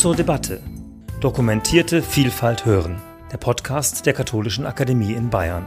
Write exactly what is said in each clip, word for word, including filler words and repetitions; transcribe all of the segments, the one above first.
zur Debatte. Dokumentierte Vielfalt hören. Der Podcast der Katholischen Akademie in Bayern.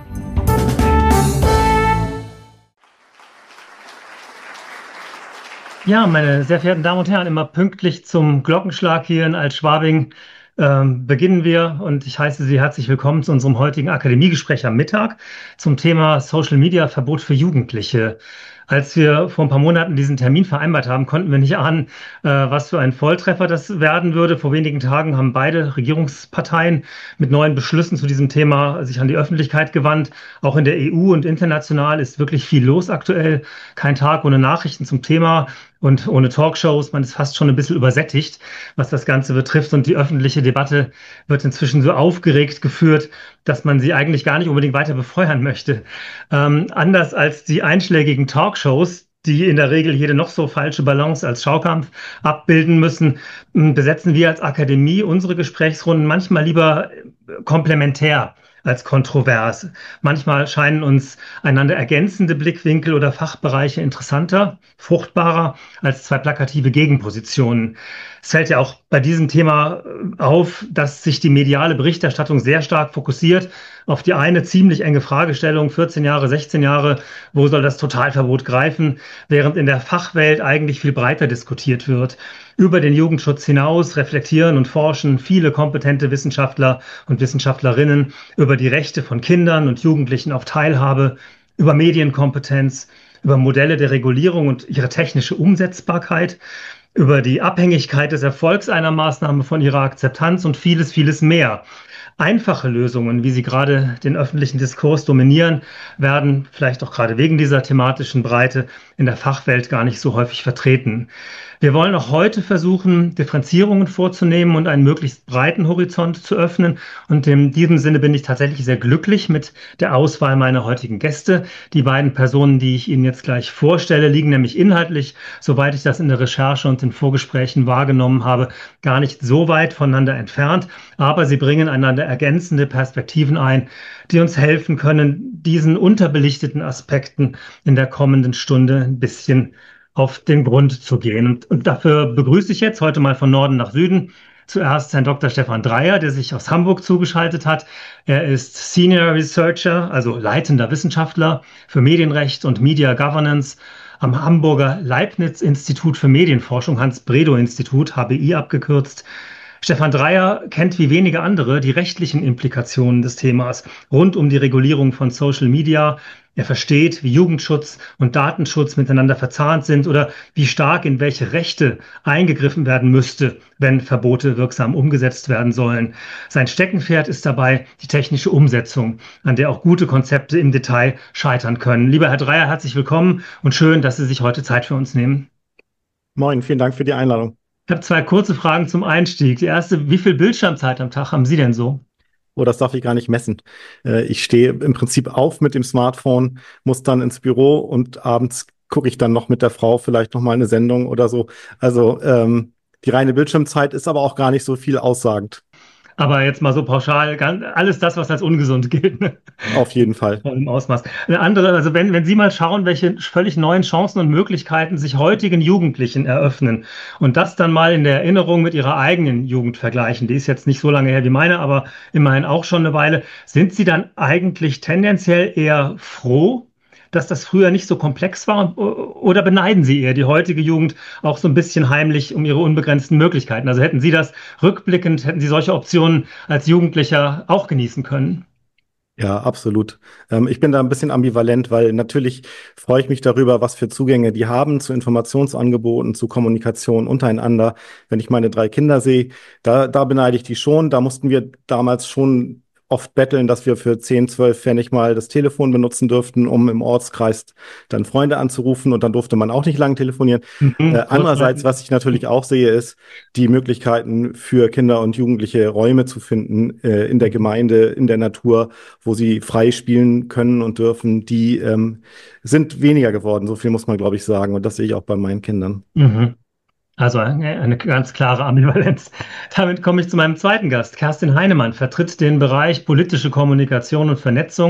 Ja, meine sehr verehrten Damen und Herren, immer pünktlich zum Glockenschlag hier in Altschwabing ähm, beginnen wir und ich heiße Sie herzlich willkommen zu unserem heutigen Akademiegespräch am Mittag zum Thema Social Media Verbot für Jugendliche. Als wir vor ein paar Monaten diesen Termin vereinbart haben, konnten wir nicht ahnen, äh, was für ein Volltreffer das werden würde. Vor wenigen Tagen haben beide Regierungsparteien mit neuen Beschlüssen zu diesem Thema sich an die Öffentlichkeit gewandt. Auch in der E U und international ist wirklich viel los aktuell. Kein Tag ohne Nachrichten zum Thema und ohne Talkshows. Man ist fast schon ein bisschen übersättigt, was das Ganze betrifft. Und die öffentliche Debatte wird inzwischen so aufgeregt geführt, dass man sie eigentlich gar nicht unbedingt weiter befeuern möchte. Ähm, anders als die einschlägigen Talkshows, die in der Regel jede noch so falsche Balance als Schaukampf abbilden müssen, besetzen wir als Akademie unsere Gesprächsrunden manchmal lieber komplementär als kontrovers. Manchmal scheinen uns einander ergänzende Blickwinkel oder Fachbereiche interessanter, fruchtbarer als zwei plakative Gegenpositionen. Es fällt ja auch bei diesem Thema auf, dass sich die mediale Berichterstattung sehr stark fokussiert auf die eine ziemlich enge Fragestellung, vierzehn Jahre, sechzehn Jahre, wo soll das Totalverbot greifen, während in der Fachwelt eigentlich viel breiter diskutiert wird. Über den Jugendschutz hinaus reflektieren und forschen viele kompetente Wissenschaftler und Wissenschaftlerinnen über die Rechte von Kindern und Jugendlichen auf Teilhabe, über Medienkompetenz, über Modelle der Regulierung und ihre technische Umsetzbarkeit, über die Abhängigkeit des Erfolgs einer Maßnahme von ihrer Akzeptanz und vieles, vieles mehr. Einfache Lösungen, wie sie gerade den öffentlichen Diskurs dominieren, werden vielleicht auch gerade wegen dieser thematischen Breite in der Fachwelt gar nicht so häufig vertreten. Wir wollen auch heute versuchen, Differenzierungen vorzunehmen und einen möglichst breiten Horizont zu öffnen. Und in diesem Sinne bin ich tatsächlich sehr glücklich mit der Auswahl meiner heutigen Gäste. Die beiden Personen, die ich Ihnen jetzt gleich vorstelle, liegen nämlich inhaltlich, soweit ich das in der Recherche und in Vorgesprächen wahrgenommen habe, gar nicht so weit voneinander entfernt. Aber sie bringen einander ergänzende Perspektiven ein, die uns helfen können, diesen unterbelichteten Aspekten in der kommenden Stunde ein bisschen auf den Grund zu gehen. Und, und dafür begrüße ich jetzt heute mal von Norden nach Süden zuerst Herrn Doktor Stefan Dreier, der sich aus Hamburg zugeschaltet hat. Er ist Senior Researcher, also leitender Wissenschaftler für Medienrecht und Media Governance am Hamburger Leibniz-Institut für Medienforschung, Hans-Bredow-Institut, H B I abgekürzt. Stefan Dreier kennt wie wenige andere die rechtlichen Implikationen des Themas rund um die Regulierung von Social Media. Er versteht, wie Jugendschutz und Datenschutz miteinander verzahnt sind oder wie stark in welche Rechte eingegriffen werden müsste, wenn Verbote wirksam umgesetzt werden sollen. Sein Steckenpferd ist dabei die technische Umsetzung, an der auch gute Konzepte im Detail scheitern können. Lieber Herr Dreier, herzlich willkommen und schön, dass Sie sich heute Zeit für uns nehmen. Moin, vielen Dank für die Einladung. Ich habe zwei kurze Fragen zum Einstieg. Die erste, wie viel Bildschirmzeit am Tag haben Sie denn so? Oh, das darf ich gar nicht messen. Ich stehe im Prinzip auf mit dem Smartphone, muss dann ins Büro und abends gucke ich dann noch mit der Frau vielleicht noch mal eine Sendung oder so. Also ähm, die reine Bildschirmzeit ist aber auch gar nicht so viel aussagend. Aber jetzt mal so pauschal, alles das, was als ungesund gilt. Ne? Auf jeden Fall. Im Ausmaß. Eine andere, also wenn, wenn Sie mal schauen, welche völlig neuen Chancen und Möglichkeiten sich heutigen Jugendlichen eröffnen und das dann mal in der Erinnerung mit ihrer eigenen Jugend vergleichen, die ist jetzt nicht so lange her wie meine, aber immerhin auch schon eine Weile, sind Sie dann eigentlich tendenziell eher froh, dass das früher nicht so komplex war, oder beneiden Sie eher die heutige Jugend auch so ein bisschen heimlich um ihre unbegrenzten Möglichkeiten? Also hätten Sie das rückblickend, hätten Sie solche Optionen als Jugendlicher auch genießen können? Ja, absolut. Ähm, ich bin da ein bisschen ambivalent, weil natürlich freue ich mich darüber, was für Zugänge die haben zu Informationsangeboten, zu Kommunikation untereinander. Wenn ich meine drei Kinder sehe, da, da beneide ich die schon. Da mussten wir damals schon oft betteln, dass wir für zehn, zwölf Pfennig mal das Telefon benutzen dürften, um im Ortskreis dann Freunde anzurufen und dann durfte man auch nicht lang telefonieren. Mhm, äh, andererseits, was ich natürlich auch sehe, ist die Möglichkeiten für Kinder und Jugendliche Räume zu finden äh, in der Gemeinde, in der Natur, wo sie frei spielen können und dürfen, die ähm, sind weniger geworden. So viel muss man, glaube ich, sagen. Und das sehe ich auch bei meinen Kindern. Mhm. Also eine, eine ganz klare Ambivalenz. Damit komme ich zu meinem zweiten Gast. Kerstin Heinemann vertritt den Bereich politische Kommunikation und Vernetzung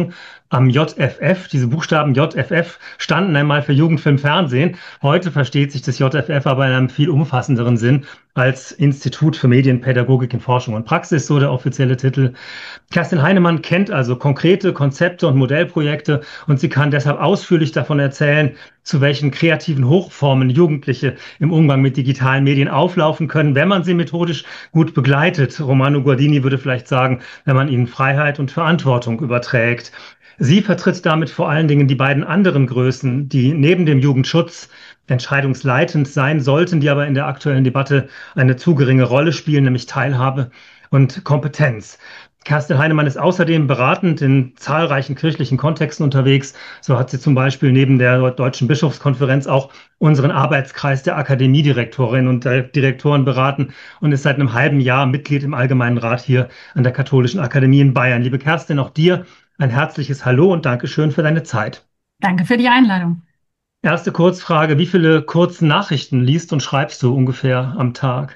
am J F F. Diese Buchstaben J F F standen einmal für Jugendfilm Fernsehen. Heute versteht sich das J F F aber in einem viel umfassenderen Sinn als Institut für Medienpädagogik in Forschung und Praxis, so der offizielle Titel. Kerstin Heinemann kennt also konkrete Konzepte und Modellprojekte und sie kann deshalb ausführlich davon erzählen, zu welchen kreativen Hochformen Jugendliche im Umgang mit digitalen Medien auflaufen können, wenn man sie methodisch gut begleitet. Romano Guardini würde vielleicht sagen, wenn man ihnen Freiheit und Verantwortung überträgt. Sie vertritt damit vor allen Dingen die beiden anderen Größen, die neben dem Jugendschutz entscheidungsleitend sein sollten, die aber in der aktuellen Debatte eine zu geringe Rolle spielen, nämlich Teilhabe und Kompetenz. Kerstin Heinemann ist außerdem beratend in zahlreichen kirchlichen Kontexten unterwegs. So hat sie zum Beispiel neben der Deutschen Bischofskonferenz auch unseren Arbeitskreis der Akademiedirektorinnen und der Direktoren beraten und ist seit einem halben Jahr Mitglied im Allgemeinen Rat hier an der Katholischen Akademie in Bayern. Liebe Kerstin, auch dir ein herzliches Hallo und Dankeschön für deine Zeit. Danke für die Einladung. Erste Kurzfrage, wie viele kurzen Nachrichten liest und schreibst du ungefähr am Tag?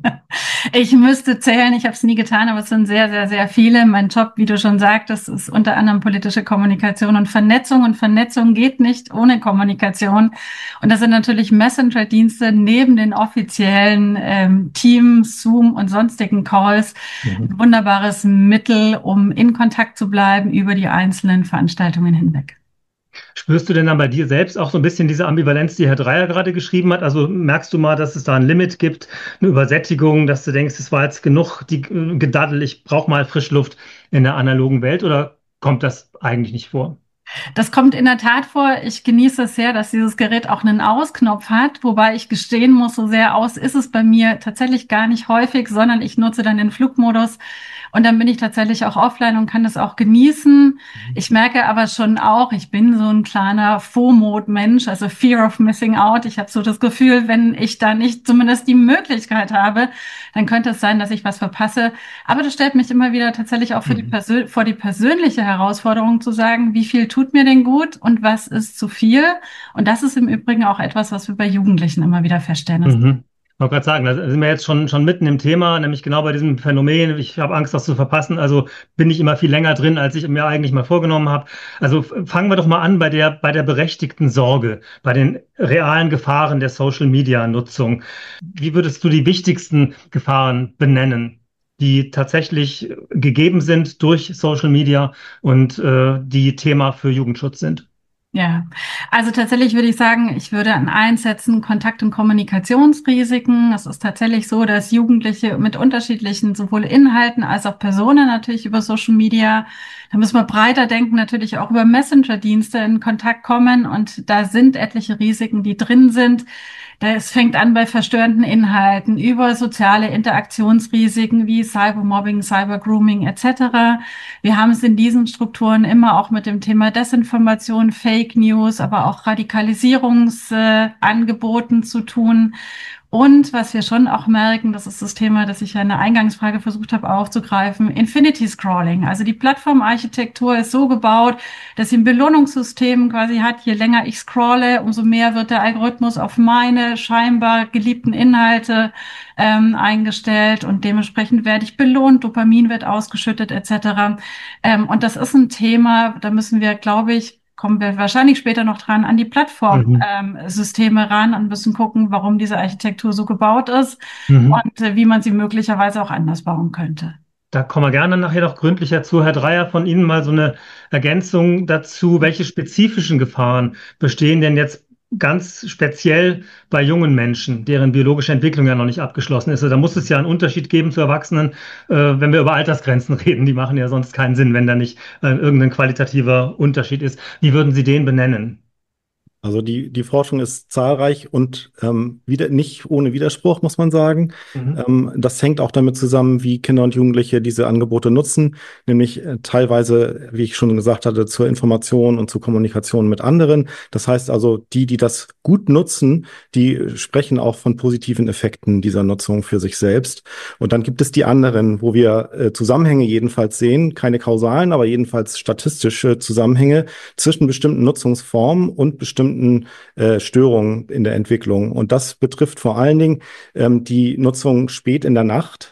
Ich müsste zählen, ich habe es nie getan, aber es sind sehr, sehr, sehr viele. Mein Job, wie du schon sagtest, ist unter anderem politische Kommunikation und Vernetzung. Und Vernetzung geht nicht ohne Kommunikation. Und das sind natürlich Messenger-Dienste neben den offiziellen ähm, Teams, Zoom und sonstigen Calls. Mhm. Ein wunderbares Mittel, um in Kontakt zu bleiben über die einzelnen Veranstaltungen hinweg. Spürst du denn dann bei dir selbst auch so ein bisschen diese Ambivalenz, die Herr Dreier gerade geschrieben hat? Also merkst du mal, dass es da ein Limit gibt, eine Übersättigung, dass du denkst, es war jetzt genug die Gedaddel, ich brauche mal Frischluft in der analogen Welt, oder kommt das eigentlich nicht vor? Das kommt in der Tat vor. Ich genieße es sehr, dass dieses Gerät auch einen Ausknopf hat, wobei ich gestehen muss, so sehr aus ist es bei mir tatsächlich gar nicht häufig, sondern ich nutze dann den Flugmodus und dann bin ich tatsächlich auch offline und kann das auch genießen. Ich merke aber schon auch, ich bin so ein kleiner FOMO-Mensch, also Fear of Missing Out. Ich habe so das Gefühl, wenn ich da nicht zumindest die Möglichkeit habe, dann könnte es sein, dass ich was verpasse. Aber das stellt mich immer wieder tatsächlich auch für die Persön- vor die persönliche Herausforderung zu sagen, wie viel tut mir denn gut und was ist zu viel? Und das ist im Übrigen auch etwas, was wir bei Jugendlichen immer wieder feststellen. Mhm. Ich wollte gerade sagen, da sind wir jetzt schon, schon mitten im Thema, nämlich genau bei diesem Phänomen. Ich habe Angst, das zu verpassen. Also bin ich immer viel länger drin, als ich mir eigentlich mal vorgenommen habe. Also fangen wir doch mal an bei der, bei der berechtigten Sorge, bei den realen Gefahren der Social-Media-Nutzung. Wie würdest du die wichtigsten Gefahren benennen, die tatsächlich gegeben sind durch Social Media und äh, die Thema für Jugendschutz sind? Ja, also tatsächlich würde ich sagen, ich würde an eins setzen, Kontakt- und Kommunikationsrisiken. Es ist tatsächlich so, dass Jugendliche mit unterschiedlichen sowohl Inhalten als auch Personen natürlich über Social Media, da müssen wir breiter denken, natürlich auch über Messenger-Dienste in Kontakt kommen. Und da sind etliche Risiken, die drin sind. Es fängt an bei verstörenden Inhalten, über soziale Interaktionsrisiken wie Cybermobbing, Cybergrooming et cetera. Wir haben es in diesen Strukturen immer auch mit dem Thema Desinformation, Fake News, aber auch Radikalisierungsangeboten äh, zu tun. Und was wir schon auch merken, das ist das Thema, das ich ja in der Eingangsfrage versucht habe aufzugreifen, Infinity Scrolling. Also die Plattformarchitektur ist so gebaut, dass sie ein Belohnungssystem quasi hat. Je länger ich scrolle, umso mehr wird der Algorithmus auf meine scheinbar geliebten Inhalte ähm, eingestellt und dementsprechend werde ich belohnt, Dopamin wird ausgeschüttet et cetera. Ähm, und das ist ein Thema, da müssen wir, glaube ich, kommen wir wahrscheinlich später noch dran, an die Plattformsysteme mhm. ähm, ran und müssen gucken, warum diese Architektur so gebaut ist mhm. und äh, wie man sie möglicherweise auch anders bauen könnte. Da kommen wir gerne nachher noch gründlicher zu. Herr Dreier, von Ihnen mal so eine Ergänzung dazu. Welche spezifischen Gefahren bestehen denn jetzt ganz speziell bei jungen Menschen, deren biologische Entwicklung ja noch nicht abgeschlossen ist? Also da muss es ja einen Unterschied geben zu Erwachsenen, äh, wenn wir über Altersgrenzen reden. Die machen ja sonst keinen Sinn, wenn da nicht äh, irgendein qualitativer Unterschied ist. Wie würden Sie den benennen? Also die, die Forschung ist zahlreich und ähm, wieder, nicht ohne Widerspruch, muss man sagen. Mhm. Ähm, das hängt auch damit zusammen, wie Kinder und Jugendliche diese Angebote nutzen, nämlich äh, teilweise, wie ich schon gesagt hatte, zur Information und zur Kommunikation mit anderen. Das heißt also, die, die das gut nutzen, die sprechen auch von positiven Effekten dieser Nutzung für sich selbst. Und dann gibt es die anderen, wo wir äh, Zusammenhänge jedenfalls sehen, keine kausalen, aber jedenfalls statistische Zusammenhänge zwischen bestimmten Nutzungsformen und bestimmten Äh, Störungen in der Entwicklung. Und das betrifft vor allen Dingen ähm, die Nutzung spät in der Nacht,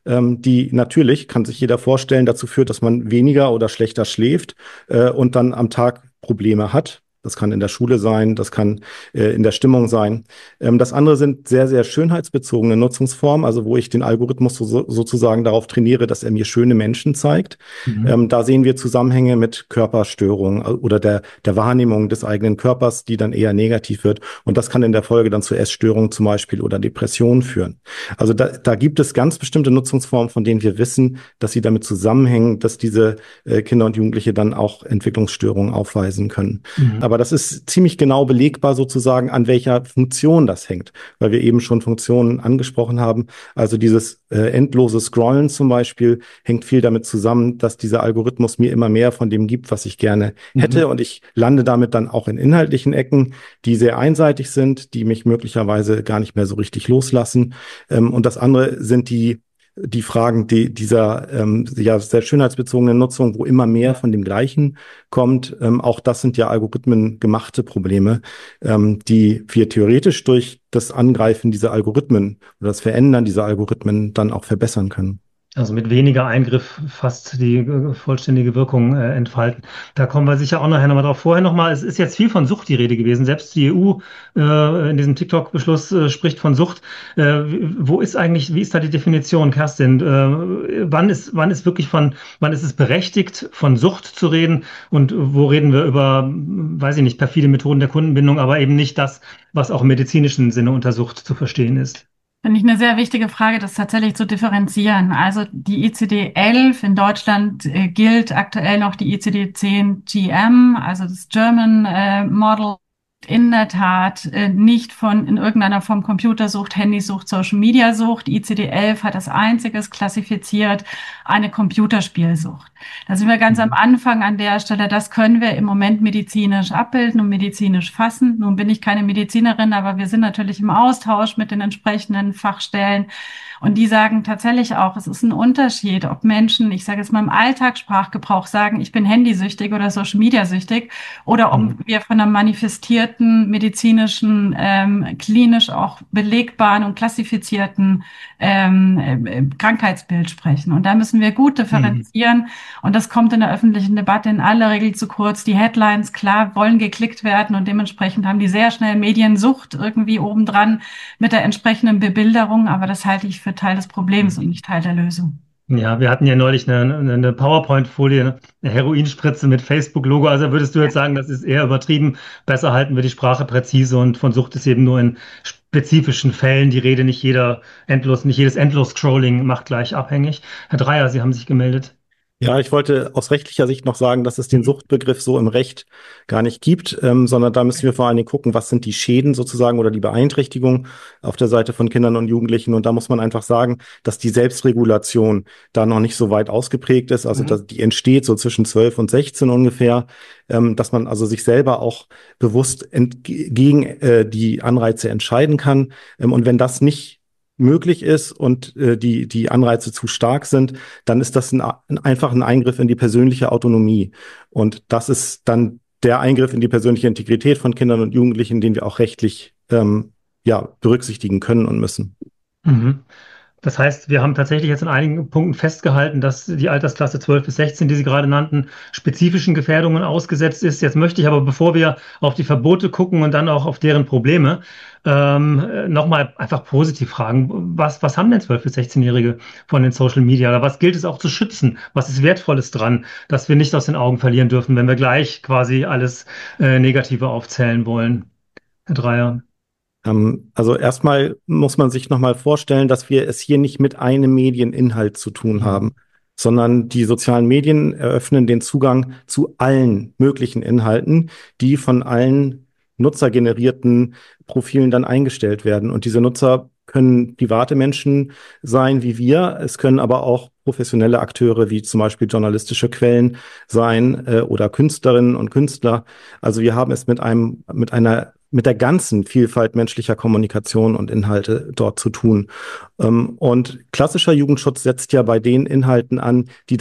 ähm, die natürlich, kann sich jeder vorstellen, dazu führt, dass man weniger oder schlechter schläft äh, und dann am Tag Probleme hat. Das kann in der Schule sein, das kann äh, in der Stimmung sein. Ähm, das andere sind sehr, sehr schönheitsbezogene Nutzungsformen, also wo ich den Algorithmus so, sozusagen darauf trainiere, dass er mir schöne Menschen zeigt. Mhm. Ähm, da sehen wir Zusammenhänge mit Körperstörungen oder der, der Wahrnehmung des eigenen Körpers, die dann eher negativ wird. Und das kann in der Folge dann zu Essstörungen zum Beispiel oder Depressionen führen. Also da, da gibt es ganz bestimmte Nutzungsformen, von denen wir wissen, dass sie damit zusammenhängen, dass diese äh, Kinder und Jugendliche dann auch Entwicklungsstörungen aufweisen können. Mhm. Aber das ist ziemlich genau belegbar sozusagen, an welcher Funktion das hängt, weil wir eben schon Funktionen angesprochen haben. Also dieses äh, endlose Scrollen zum Beispiel hängt viel damit zusammen, dass dieser Algorithmus mir immer mehr von dem gibt, was ich gerne hätte. Mhm. Und ich lande damit dann auch in inhaltlichen Ecken, die sehr einseitig sind, die mich möglicherweise gar nicht mehr so richtig loslassen. Ähm, und das andere sind die die Fragen die, dieser ähm, ja, sehr schönheitsbezogenen Nutzung, wo immer mehr von dem Gleichen kommt. Ähm, auch das sind ja algorithmengemachte Probleme, ähm, die wir theoretisch durch das Angreifen dieser Algorithmen oder das Verändern dieser Algorithmen dann auch verbessern können. Also mit weniger Eingriff fast die äh, vollständige Wirkung äh, entfalten. Da kommen wir sicher auch nachher nochmal drauf. Vorher nochmal, es ist jetzt viel von Sucht die Rede gewesen. Selbst die E U äh, in diesem TikTok-Beschluss äh, spricht von Sucht. Äh, wo ist eigentlich, wie ist da die Definition, Kerstin? Äh, wann ist, wann ist wirklich von, wann ist es berechtigt, von Sucht zu reden? Und wo reden wir über, weiß ich nicht, perfide Methoden der Kundenbindung, aber eben nicht das, was auch im medizinischen Sinne unter Sucht zu verstehen ist? Finde ich eine sehr wichtige Frage, das tatsächlich zu differenzieren. Also die I C D elf in Deutschland äh, gilt aktuell noch die I C D zehn G M, also das German äh, Model. In der Tat äh, nicht von in irgendeiner Form Computersucht, Handysucht, Social-Media-Sucht. I C D elf hat als einziges klassifiziert eine Computerspielsucht. Da sind wir ganz am Anfang an der Stelle. Das können wir im Moment medizinisch abbilden und medizinisch fassen. Nun bin ich keine Medizinerin, aber wir sind natürlich im Austausch mit den entsprechenden Fachstellen. Und die sagen tatsächlich auch, es ist ein Unterschied, ob Menschen, ich sage jetzt mal im Alltagssprachgebrauch sagen, ich bin handysüchtig oder Social-Media-süchtig, oder ob mhm. wir von einer manifestierten, medizinischen, ähm, klinisch auch belegbaren und klassifizierten ähm, äh, Krankheitsbild sprechen. Und da müssen wir gut differenzieren. Mhm. Und das kommt in der öffentlichen Debatte in aller Regel zu kurz. Die Headlines, klar, wollen geklickt werden und dementsprechend haben die sehr schnell Mediensucht irgendwie obendran mit der entsprechenden Bebilderung. Aber das halte ich für Teil des Problems und nicht Teil der Lösung. Ja, wir hatten ja neulich eine, eine PowerPoint-Folie, eine Heroinspritze mit Facebook-Logo. Also würdest du jetzt sagen, das ist eher übertrieben. Besser halten wir die Sprache präzise und von Sucht ist eben nur in spezifischen Fällen die Rede. Nicht jeder endlos, nicht jedes Endlos-Scrolling macht gleich abhängig. Herr Dreyer, Sie haben sich gemeldet. Ja, ich wollte aus rechtlicher Sicht noch sagen, dass es den Suchtbegriff so im Recht gar nicht gibt, ähm, sondern da müssen wir vor allen Dingen gucken, was sind die Schäden sozusagen oder die Beeinträchtigungen auf der Seite von Kindern und Jugendlichen. Und da muss man einfach sagen, dass die Selbstregulation da noch nicht so weit ausgeprägt ist. Also mhm. dass die entsteht so zwischen zwölf und sechzehn ungefähr, ähm, dass man also sich selber auch bewusst gegen äh, die Anreize entscheiden kann. Ähm, und wenn das nicht möglich ist und äh, die die Anreize zu stark sind, dann ist das ein, ein einfach ein Eingriff in die persönliche Autonomie. Und das ist dann der Eingriff in die persönliche Integrität von Kindern und Jugendlichen, den wir auch rechtlich ähm, ja berücksichtigen können und müssen. Mhm. Das heißt, wir haben tatsächlich jetzt in einigen Punkten festgehalten, dass die Altersklasse zwölf bis sechzehn, die Sie gerade nannten, spezifischen Gefährdungen ausgesetzt ist. Jetzt möchte ich aber, bevor wir auf die Verbote gucken und dann auch auf deren Probleme, ähm, nochmal einfach positiv fragen. Was, was haben denn zwölf bis sechzehn-Jährige von den Social Media? Oder was gilt es auch zu schützen? Was ist Wertvolles dran, dass wir nicht aus den Augen verlieren dürfen, wenn wir gleich quasi alles äh, Negative aufzählen wollen? Herr Dreyer. Also erstmal muss man sich nochmal vorstellen, dass wir es hier nicht mit einem Medieninhalt zu tun mhm. haben, sondern die sozialen Medien eröffnen den Zugang zu allen möglichen Inhalten, die von allen nutzergenerierten Profilen dann eingestellt werden. Und diese Nutzer können private Menschen sein wie wir. Es können aber auch professionelle Akteure wie zum Beispiel journalistische Quellen sein äh, oder Künstlerinnen und Künstler. Also wir haben es mit einem, mit einer mit der ganzen Vielfalt menschlicher Kommunikation und Inhalte dort zu tun. Und klassischer Jugendschutz setzt ja bei den Inhalten an, die dann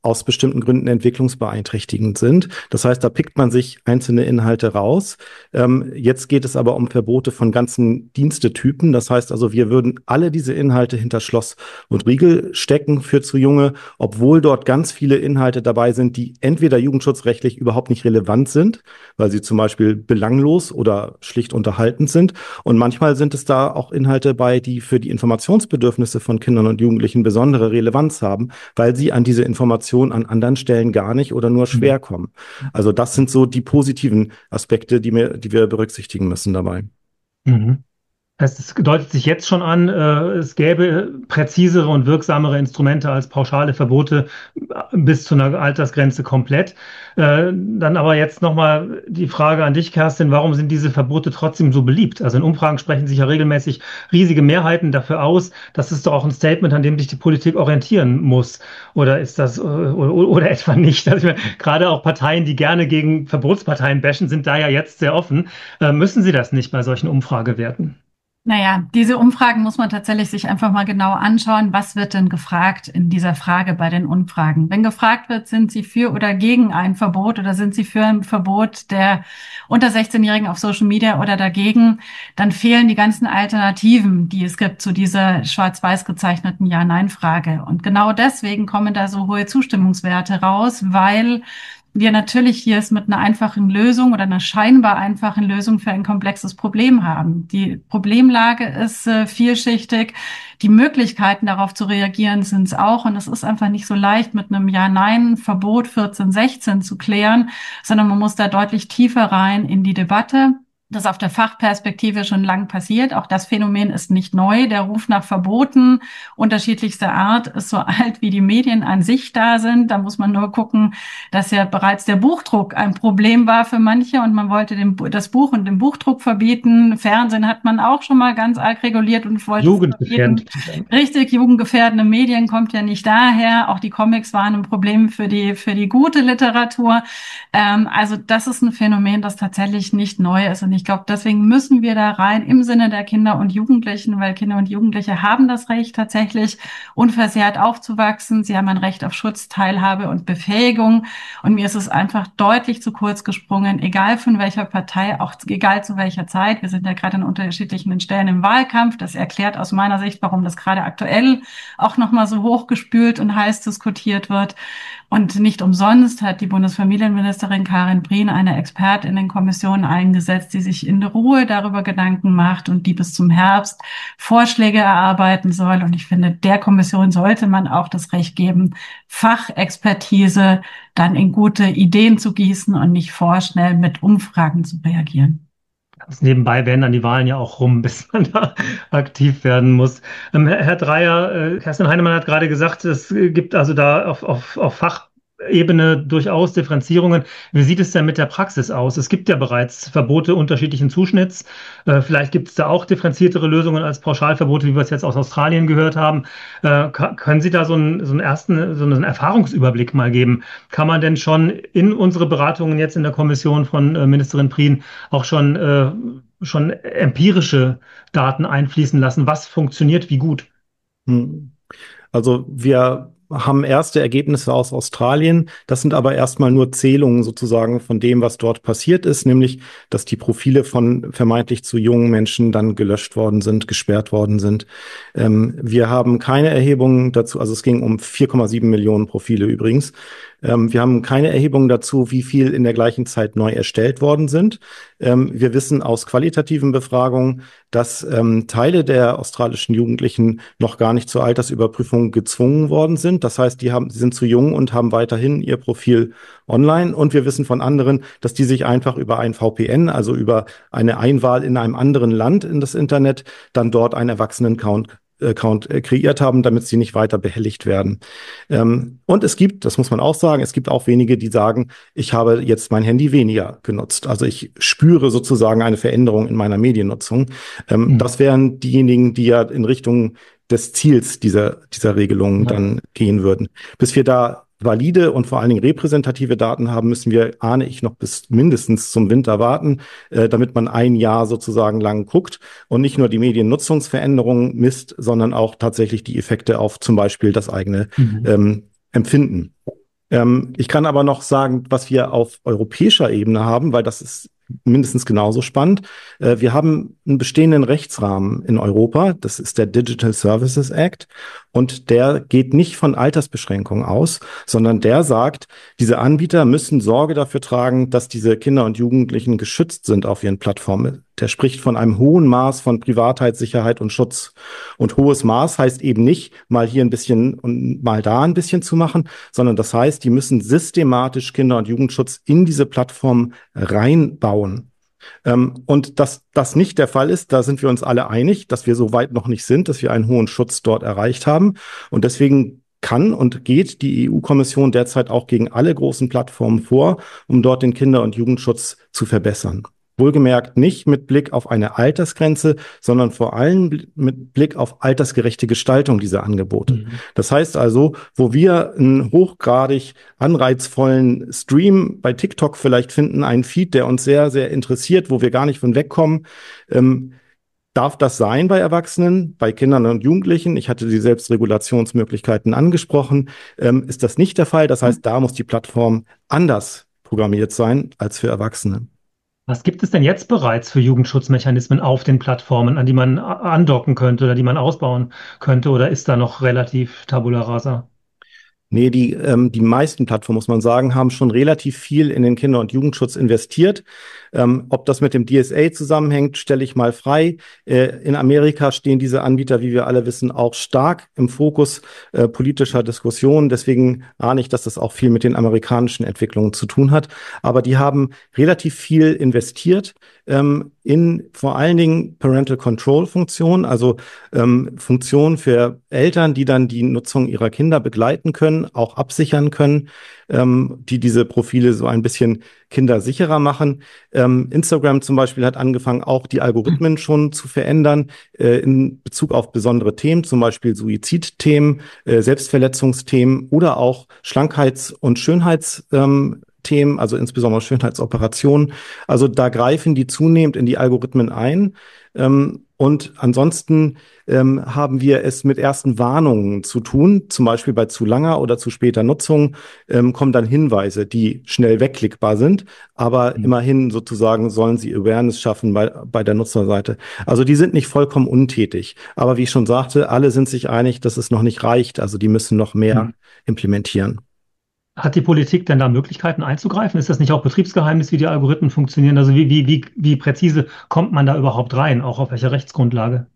aus bestimmten Gründen entwicklungsbeeinträchtigend sind. Das heißt, da pickt man sich einzelne Inhalte raus. Ähm, jetzt geht es aber um Verbote von ganzen Dienstetypen. Das heißt also, wir würden alle diese Inhalte hinter Schloss und Riegel stecken für zu Junge, obwohl dort ganz viele Inhalte dabei sind, die entweder jugendschutzrechtlich überhaupt nicht relevant sind, weil sie zum Beispiel belanglos oder schlicht unterhaltend sind. Und manchmal sind es da auch Inhalte bei, die für die Informationsbedürfnisse von Kindern und Jugendlichen besondere Relevanz haben, weil sie an diese Informationen an anderen Stellen gar nicht oder nur schwer kommen. Also das sind so die positiven Aspekte, die wir, die wir berücksichtigen müssen dabei. Mhm. Das heißt, es deutet sich jetzt schon an, äh, es gäbe präzisere und wirksamere Instrumente als pauschale Verbote bis zu einer Altersgrenze komplett. Äh, dann aber jetzt nochmal die Frage an dich, Kerstin, warum sind diese Verbote trotzdem so beliebt? Also in Umfragen sprechen sich ja regelmäßig riesige Mehrheiten dafür aus. Das ist doch auch ein Statement, an dem sich die Politik orientieren muss. Oder ist das, äh, oder, oder etwa nicht? Also ich meine, gerade auch Parteien, die gerne gegen Verbotsparteien bashen, sind da ja jetzt sehr offen. Äh, müssen sie das nicht bei solchen Umfragewerten? Naja, diese Umfragen muss man tatsächlich sich einfach mal genau anschauen. Was wird denn gefragt in dieser Frage bei den Umfragen? Wenn gefragt wird, sind Sie für oder gegen ein Verbot oder sind Sie für ein Verbot der unter sechzehn-Jährigen auf Social Media oder dagegen, dann fehlen die ganzen Alternativen, die es gibt zu dieser schwarz-weiß gezeichneten Ja-Nein-Frage. Und genau deswegen kommen da so hohe Zustimmungswerte raus, weil wir natürlich hier es mit einer einfachen Lösung oder einer scheinbar einfachen Lösung für ein komplexes Problem haben. Die Problemlage ist äh, vielschichtig. Die Möglichkeiten, darauf zu reagieren, sind es auch. Und es ist einfach nicht so leicht, mit einem Ja-Nein-Verbot vierzehn, sechzehn zu klären, sondern man muss da deutlich tiefer rein in die Debatte. Das ist auf der Fachperspektive schon lang passiert. Auch das Phänomen ist nicht neu. Der Ruf nach Verboten unterschiedlichster Art ist so alt, wie die Medien an sich da sind. Da muss man nur gucken, dass ja bereits der Buchdruck ein Problem war für manche und man wollte den, das Buch und den Buchdruck verbieten. Fernsehen hat man auch schon mal ganz arg reguliert und wollte Jugendgefährdend. Richtig, jugendgefährdende Medien kommt ja nicht daher. Auch die Comics waren ein Problem für die, für die gute Literatur. Ähm, also das ist ein Phänomen, das tatsächlich nicht neu ist. Und ich glaube, deswegen müssen wir da rein im Sinne der Kinder und Jugendlichen, weil Kinder und Jugendliche haben das Recht, tatsächlich unversehrt aufzuwachsen. Sie haben ein Recht auf Schutz, Teilhabe und Befähigung. Und mir ist es einfach deutlich zu kurz gesprungen, egal von welcher Partei, auch egal zu welcher Zeit. Wir sind ja gerade an unterschiedlichen Stellen im Wahlkampf. Das erklärt aus meiner Sicht, warum das gerade aktuell auch nochmal so hochgespült und heiß diskutiert wird. Und nicht umsonst hat die Bundesfamilienministerin Karin Prien eine Expertinnenkommission eingesetzt, die sich in Ruhe darüber Gedanken macht und die bis zum Herbst Vorschläge erarbeiten soll. Und ich finde, der Kommission sollte man auch das Recht geben, Fachexpertise dann in gute Ideen zu gießen und nicht vorschnell mit Umfragen zu reagieren. Nebenbei werden dann die Wahlen ja auch rum, bis man da aktiv werden muss. Ähm, Herr, Herr Dreyer, äh, Kerstin Heinemann hat gerade gesagt, es gibt also da auf, auf, auf Fachebene durchaus Differenzierungen. Wie sieht es denn mit der Praxis aus? Es gibt ja bereits Verbote unterschiedlichen Zuschnitts. Äh, vielleicht gibt es da auch differenziertere Lösungen als Pauschalverbote, wie wir es jetzt aus Australien gehört haben. Äh, können Sie da so einen, so einen ersten, so einen Erfahrungsüberblick mal geben? Kann man denn schon in unsere Beratungen jetzt in der Kommission von äh, Ministerin Prien auch schon, äh, schon empirische Daten einfließen lassen? Was funktioniert wie gut? Also wir haben erste Ergebnisse aus Australien. Das sind aber erstmal nur Zählungen sozusagen von dem, was dort passiert ist, nämlich, dass die Profile von vermeintlich zu jungen Menschen dann gelöscht worden sind, gesperrt worden sind. Ähm, wir haben keine Erhebungen dazu, also es ging um vier Komma sieben Millionen Profile übrigens. Ähm, wir haben keine Erhebungen dazu, wie viel in der gleichen Zeit neu erstellt worden sind. Ähm, wir wissen aus qualitativen Befragungen, dass ähm, Teile der australischen Jugendlichen noch gar nicht zur Altersüberprüfung gezwungen worden sind. Das heißt, die haben, sie sind zu jung und haben weiterhin ihr Profil online. Und wir wissen von anderen, dass die sich einfach über ein V P N, also über eine Einwahl in einem anderen Land in das Internet, dann dort einen Erwachsenen-Account Account kreiert haben, damit sie nicht weiter behelligt werden. Ähm, und es gibt, das muss man auch sagen, es gibt auch wenige, die sagen, ich habe jetzt mein Handy weniger genutzt. Also ich spüre sozusagen eine Veränderung in meiner Mediennutzung. Ähm, mhm. Das wären diejenigen, die ja in Richtung des Ziels dieser, dieser Regelung ja. dann gehen würden. Bis wir da valide und vor allen Dingen repräsentative Daten haben, müssen wir, ahne ich, noch bis mindestens zum Winter warten, äh, damit man ein Jahr sozusagen lang guckt und nicht nur die Mediennutzungsveränderungen misst, sondern auch tatsächlich die Effekte auf zum Beispiel das eigene mhm. ähm, Empfinden. Ähm, ich kann aber noch sagen, was wir auf europäischer Ebene haben, weil das ist mindestens genauso spannend. Äh, wir haben einen bestehenden Rechtsrahmen in Europa. Das ist der Digital Services Act. Und der geht nicht von Altersbeschränkungen aus, sondern der sagt, diese Anbieter müssen Sorge dafür tragen, dass diese Kinder und Jugendlichen geschützt sind auf ihren Plattformen. Der spricht von einem hohen Maß von Privatheit, Sicherheit und Schutz. Und hohes Maß heißt eben nicht, mal hier ein bisschen und mal da ein bisschen zu machen, sondern das heißt, die müssen systematisch Kinder- und Jugendschutz in diese Plattform reinbauen. Ähm, und dass das nicht der Fall ist, da sind wir uns alle einig, dass wir so weit noch nicht sind, dass wir einen hohen Schutz dort erreicht haben. Und deswegen kann und geht die E U-Kommission derzeit auch gegen alle großen Plattformen vor, um dort den Kinder- und Jugendschutz zu verbessern. Wohlgemerkt nicht mit Blick auf eine Altersgrenze, sondern vor allem mit Blick auf altersgerechte Gestaltung dieser Angebote. Mhm. Das heißt also, wo wir einen hochgradig anreizvollen Stream bei TikTok vielleicht finden, einen Feed, der uns sehr, sehr interessiert, wo wir gar nicht von wegkommen, ähm, darf das sein bei Erwachsenen, bei Kindern und Jugendlichen? Ich hatte die Selbstregulationsmöglichkeiten angesprochen. Ähm, ist das nicht der Fall? Das heißt, da muss die Plattform anders programmiert sein als für Erwachsene. Was gibt es denn jetzt bereits für Jugendschutzmechanismen auf den Plattformen, an die man andocken könnte oder die man ausbauen könnte? Oder ist da noch relativ Tabula rasa? Nee, die, ähm, die meisten Plattformen, muss man sagen, haben schon relativ viel in den Kinder- und Jugendschutz investiert. Ähm, ob das mit dem D S A zusammenhängt, stelle ich mal frei. Äh, in Amerika stehen diese Anbieter, wie wir alle wissen, auch stark im Fokus äh, politischer Diskussionen. Deswegen ahne ich, dass das auch viel mit den amerikanischen Entwicklungen zu tun hat. Aber die haben relativ viel investiert ähm, in vor allen Dingen Parental Control Funktionen, also ähm, Funktionen für Eltern, die dann die Nutzung ihrer Kinder begleiten können, auch absichern können, ähm, die diese Profile so ein bisschen kindersicherer machen. Ähm, Instagram zum Beispiel hat angefangen, auch die Algorithmen schon zu verändern äh, in Bezug auf besondere Themen, zum Beispiel Suizidthemen, äh, Selbstverletzungsthemen oder auch Schlankheits- und Schönheitsthemen. Themen, also insbesondere Schönheitsoperationen. Also da greifen die zunehmend in die Algorithmen ein. Ähm, und ansonsten ähm, haben wir es mit ersten Warnungen zu tun, zum Beispiel bei zu langer oder zu später Nutzung ähm, kommen dann Hinweise, die schnell wegklickbar sind, aber mhm. immerhin sozusagen sollen sie Awareness schaffen bei, bei der Nutzerseite. Also die sind nicht vollkommen untätig. Aber wie ich schon sagte, alle sind sich einig, dass es noch nicht reicht. Also die müssen noch mehr mhm. implementieren. Hat die Politik denn da Möglichkeiten einzugreifen? Ist das nicht auch Betriebsgeheimnis, wie die Algorithmen funktionieren? Also wie, wie, wie, wie präzise kommt man da überhaupt rein? Auch auf welcher Rechtsgrundlage?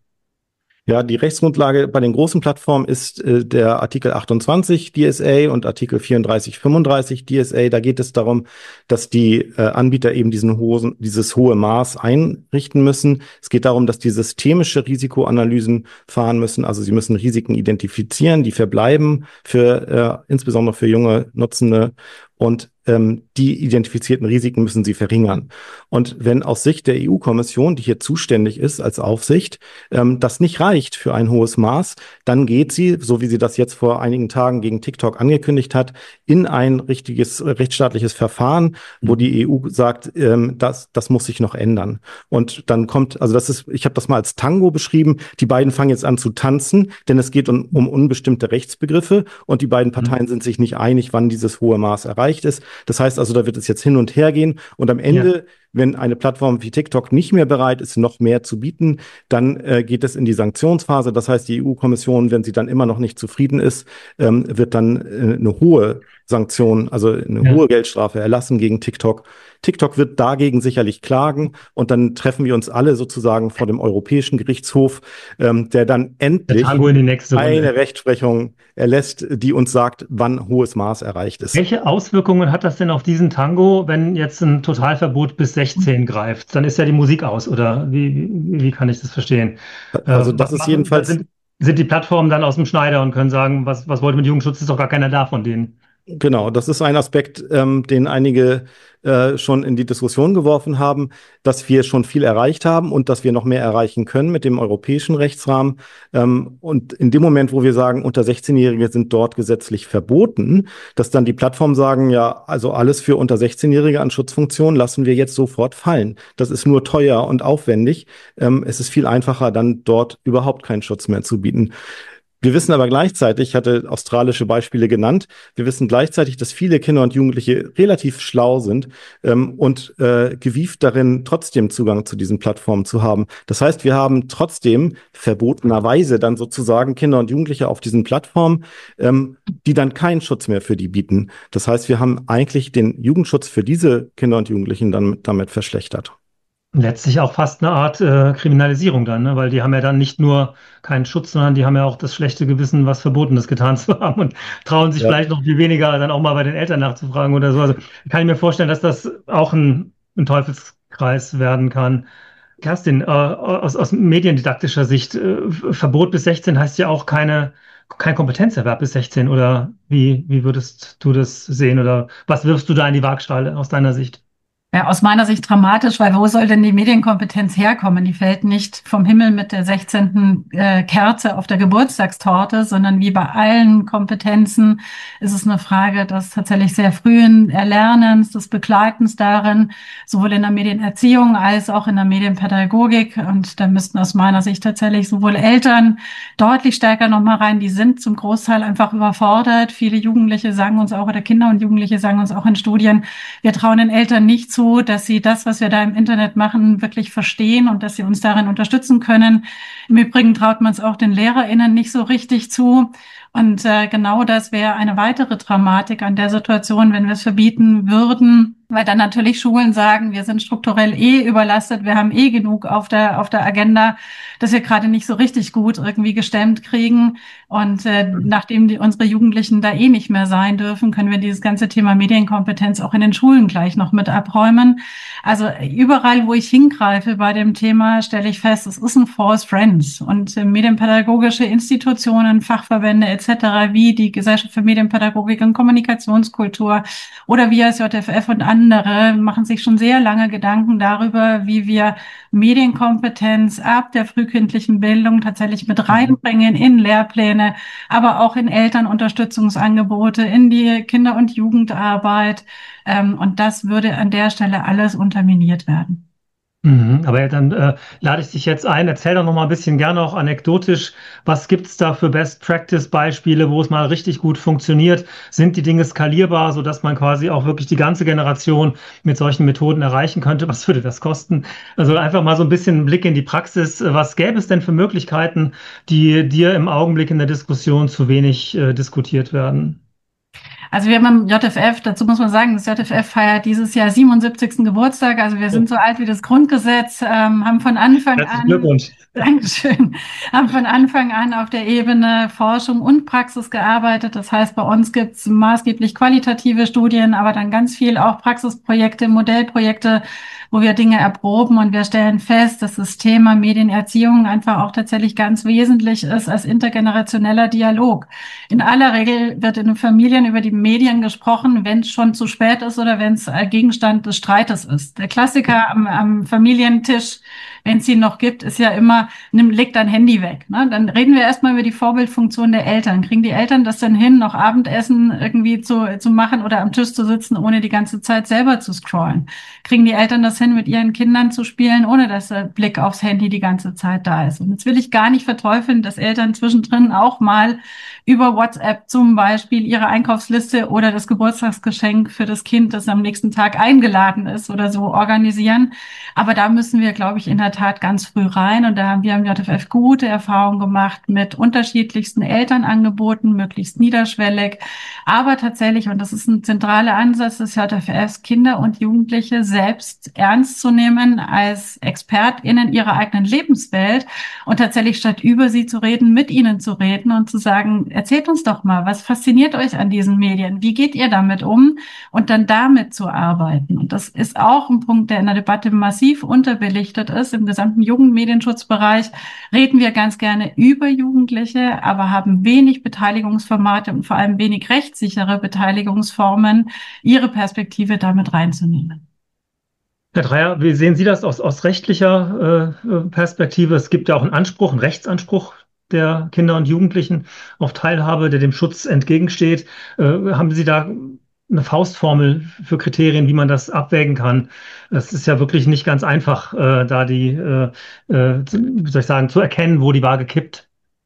Ja, die Rechtsgrundlage bei den großen Plattformen ist äh, der Artikel achtundzwanzig D S A und Artikel vierunddreißig, fünfunddreißig D S A. Da geht es darum, dass die äh, Anbieter eben diesen hohen, dieses hohe Maß einrichten müssen. Es geht darum, dass die systemische Risikoanalysen fahren müssen. Also sie müssen Risiken identifizieren, die verbleiben für äh, insbesondere für junge Nutzende. Und ähm, die identifizierten Risiken müssen sie verringern. Und wenn aus Sicht der E U-Kommission, die hier zuständig ist als Aufsicht, ähm, das nicht reicht für ein hohes Maß, dann geht sie, so wie sie das jetzt vor einigen Tagen gegen TikTok angekündigt hat, in ein richtiges rechtsstaatliches Verfahren, wo die E U sagt, ähm, das, das muss sich noch ändern. Und dann kommt, also das ist, ich habe das mal als Tango beschrieben, die beiden fangen jetzt an zu tanzen, denn es geht um, um unbestimmte Rechtsbegriffe und die beiden Parteien mhm. sind sich nicht einig, wann dieses hohe Maß erreicht ist. Das heißt also, da wird es jetzt hin und her gehen und am Ende, ja. wenn eine Plattform wie TikTok nicht mehr bereit ist, noch mehr zu bieten, dann äh, geht es in die Sanktionsphase. Das heißt, die E U-Kommission, wenn sie dann immer noch nicht zufrieden ist, ähm, wird dann äh, eine hohe Sanktion, also eine ja. hohe Geldstrafe erlassen gegen TikTok. TikTok wird dagegen sicherlich klagen und dann treffen wir uns alle sozusagen vor dem Europäischen Gerichtshof, ähm, der dann endlich der Tango in die nächste Runde. Eine Rechtsprechung erlässt, die uns sagt, wann hohes Maß erreicht ist. Welche Auswirkungen hat das denn auf diesen Tango, wenn jetzt ein Totalverbot bis sechzehn greift? Dann ist ja die Musik aus, oder wie, wie, wie kann ich das verstehen? Also das äh, ist machen, jedenfalls... Sind, sind die Plattformen dann aus dem Schneider und können sagen, was, was wollt ihr mit Jugendschutz? Ist doch gar keiner da von denen. Genau, das ist ein Aspekt, ähm, den einige äh, schon in die Diskussion geworfen haben, dass wir schon viel erreicht haben und dass wir noch mehr erreichen können mit dem europäischen Rechtsrahmen. Ähm, und in dem Moment, wo wir sagen, unter sechzehnjährige sind dort gesetzlich verboten, dass dann die Plattformen sagen, ja, also alles für unter sechzehnjährige an Schutzfunktionen lassen wir jetzt sofort fallen. Das ist nur teuer und aufwendig. Ähm, es ist viel einfacher, dann dort überhaupt keinen Schutz mehr zu bieten. Wir wissen aber gleichzeitig, ich hatte australische Beispiele genannt, wir wissen gleichzeitig, dass viele Kinder und Jugendliche relativ schlau sind ähm, und äh, gewieft darin, trotzdem Zugang zu diesen Plattformen zu haben. Das heißt, wir haben trotzdem verbotenerweise dann sozusagen Kinder und Jugendliche auf diesen Plattformen, ähm, die dann keinen Schutz mehr für die bieten. Das heißt, wir haben eigentlich den Jugendschutz für diese Kinder und Jugendlichen dann damit verschlechtert. Letztlich auch fast eine Art äh, Kriminalisierung dann, ne? Weil die haben ja dann nicht nur keinen Schutz, sondern die haben ja auch das schlechte Gewissen, was Verbotenes getan zu haben und trauen sich Ja. vielleicht noch viel weniger, dann auch mal bei den Eltern nachzufragen oder so. Also kann ich mir vorstellen, dass das auch ein, ein Teufelskreis werden kann. Kerstin, äh, aus, aus mediendidaktischer Sicht, äh, Verbot bis sechzehn heißt ja auch keine, kein Kompetenzerwerb bis sechzehn, oder wie, wie würdest du das sehen oder was wirfst du da in die Waagschale aus deiner Sicht? Ja, aus meiner Sicht dramatisch, weil wo soll denn die Medienkompetenz herkommen? Die fällt nicht vom Himmel mit der sechzehnten Äh, Kerze auf der Geburtstagstorte, sondern wie bei allen Kompetenzen ist es eine Frage des tatsächlich sehr frühen Erlernens, des Begleitens darin, sowohl in der Medienerziehung als auch in der Medienpädagogik. Und da müssten aus meiner Sicht tatsächlich sowohl Eltern deutlich stärker nochmal rein, die sind zum Großteil einfach überfordert. Viele Jugendliche sagen uns auch, oder Kinder und Jugendliche sagen uns auch in Studien, wir trauen den Eltern nicht zu, dass sie das, was wir da im Internet machen, wirklich verstehen und dass sie uns darin unterstützen können. Im Übrigen traut man es auch den LehrerInnen nicht so richtig zu. Und äh, genau das wäre eine weitere Dramatik an der Situation, wenn wir es verbieten würden, weil dann natürlich Schulen sagen, wir sind strukturell eh überlastet, wir haben eh genug auf der auf der Agenda, dass wir gerade nicht so richtig gut irgendwie gestemmt kriegen. Und äh, nachdem die, unsere Jugendlichen da eh nicht mehr sein dürfen, können wir dieses ganze Thema Medienkompetenz auch in den Schulen gleich noch mit abräumen. Also überall, wo ich hingreife bei dem Thema, stelle ich fest, es ist ein False Friends. Und äh, medienpädagogische Institutionen, Fachverbände et cetera, wie die Gesellschaft für Medienpädagogik und Kommunikationskultur oder wir als J F F und andere machen sich schon sehr lange Gedanken darüber, wie wir Medienkompetenz ab der frühkindlichen Bildung tatsächlich mit reinbringen in Lehrpläne, aber auch in Elternunterstützungsangebote, in die Kinder- und Jugendarbeit. Und das würde an der Stelle alles unterminiert werden. Mhm, aber ja, dann äh, lade ich dich jetzt ein. Erzähl doch noch mal ein bisschen gerne auch anekdotisch, was gibt es da für Best-Practice-Beispiele, wo es mal richtig gut funktioniert? Sind die Dinge skalierbar, sodass man quasi auch wirklich die ganze Generation mit solchen Methoden erreichen könnte? Was würde das kosten? Also einfach mal so ein bisschen einen Blick in die Praxis. Was gäbe es denn für Möglichkeiten, die dir im Augenblick in der Diskussion zu wenig äh, diskutiert werden? Also wir haben am J F F, dazu muss man sagen, das J F F feiert dieses Jahr siebenundsiebzigsten Geburtstag. Also wir sind so alt wie das Grundgesetz, ähm, haben von Anfang Herzlichen an, Glückwunsch. Dankeschön, haben von Anfang an auf der Ebene Forschung und Praxis gearbeitet. Das heißt, bei uns gibt es maßgeblich qualitative Studien, aber dann ganz viel auch Praxisprojekte, Modellprojekte, wo wir Dinge erproben, und wir stellen fest, dass das Thema Medienerziehung einfach auch tatsächlich ganz wesentlich ist als intergenerationeller Dialog. In aller Regel wird in den Familien über die Medien gesprochen, wenn es schon zu spät ist oder wenn es Gegenstand des Streites ist. Der Klassiker am, am Familientisch, wenn es ihn noch gibt, ist ja immer, nimm, leg dein Handy weg. Ne? Dann reden wir erstmal über die Vorbildfunktion der Eltern. Kriegen die Eltern das denn hin, noch Abendessen irgendwie zu, zu machen oder am Tisch zu sitzen, ohne die ganze Zeit selber zu scrollen? Kriegen die Eltern das hin, mit ihren Kindern zu spielen, ohne dass der Blick aufs Handy die ganze Zeit da ist? Und jetzt will ich gar nicht verteufeln, dass Eltern zwischendrin auch mal über WhatsApp zum Beispiel ihre Einkaufsliste oder das Geburtstagsgeschenk für das Kind, das am nächsten Tag eingeladen ist oder so, organisieren. Aber da müssen wir, glaube ich, in der Tat ganz früh rein. Und da haben wir am J F F gute Erfahrungen gemacht mit unterschiedlichsten Elternangeboten, möglichst niederschwellig. Aber tatsächlich, und das ist ein zentraler Ansatz des J F Fs, Kinder und Jugendliche selbst ernst zu nehmen als ExpertInnen ihrer eigenen Lebenswelt und tatsächlich statt über sie zu reden, mit ihnen zu reden und zu sagen, erzählt uns doch mal, was fasziniert euch an diesen Medien? Wie geht ihr damit um? Und dann damit zu arbeiten. Und das ist auch ein Punkt, der in der Debatte massiv unterbelichtet ist. Im gesamten Jugendmedienschutzbereich reden wir ganz gerne über Jugendliche, aber haben wenig Beteiligungsformate und vor allem wenig rechtssichere Beteiligungsformen, ihre Perspektive damit reinzunehmen. Herr Dreyer, wie sehen Sie das aus, aus rechtlicher äh, Perspektive? Es gibt ja auch einen Anspruch, einen Rechtsanspruch der Kinder und Jugendlichen auf Teilhabe, der dem Schutz entgegensteht. Äh, haben Sie da eine Faustformel für Kriterien, wie man das abwägen kann? Es ist ja wirklich nicht ganz einfach, äh, da die, äh, äh, wie soll ich sagen, zu erkennen, wo die Waage kippt.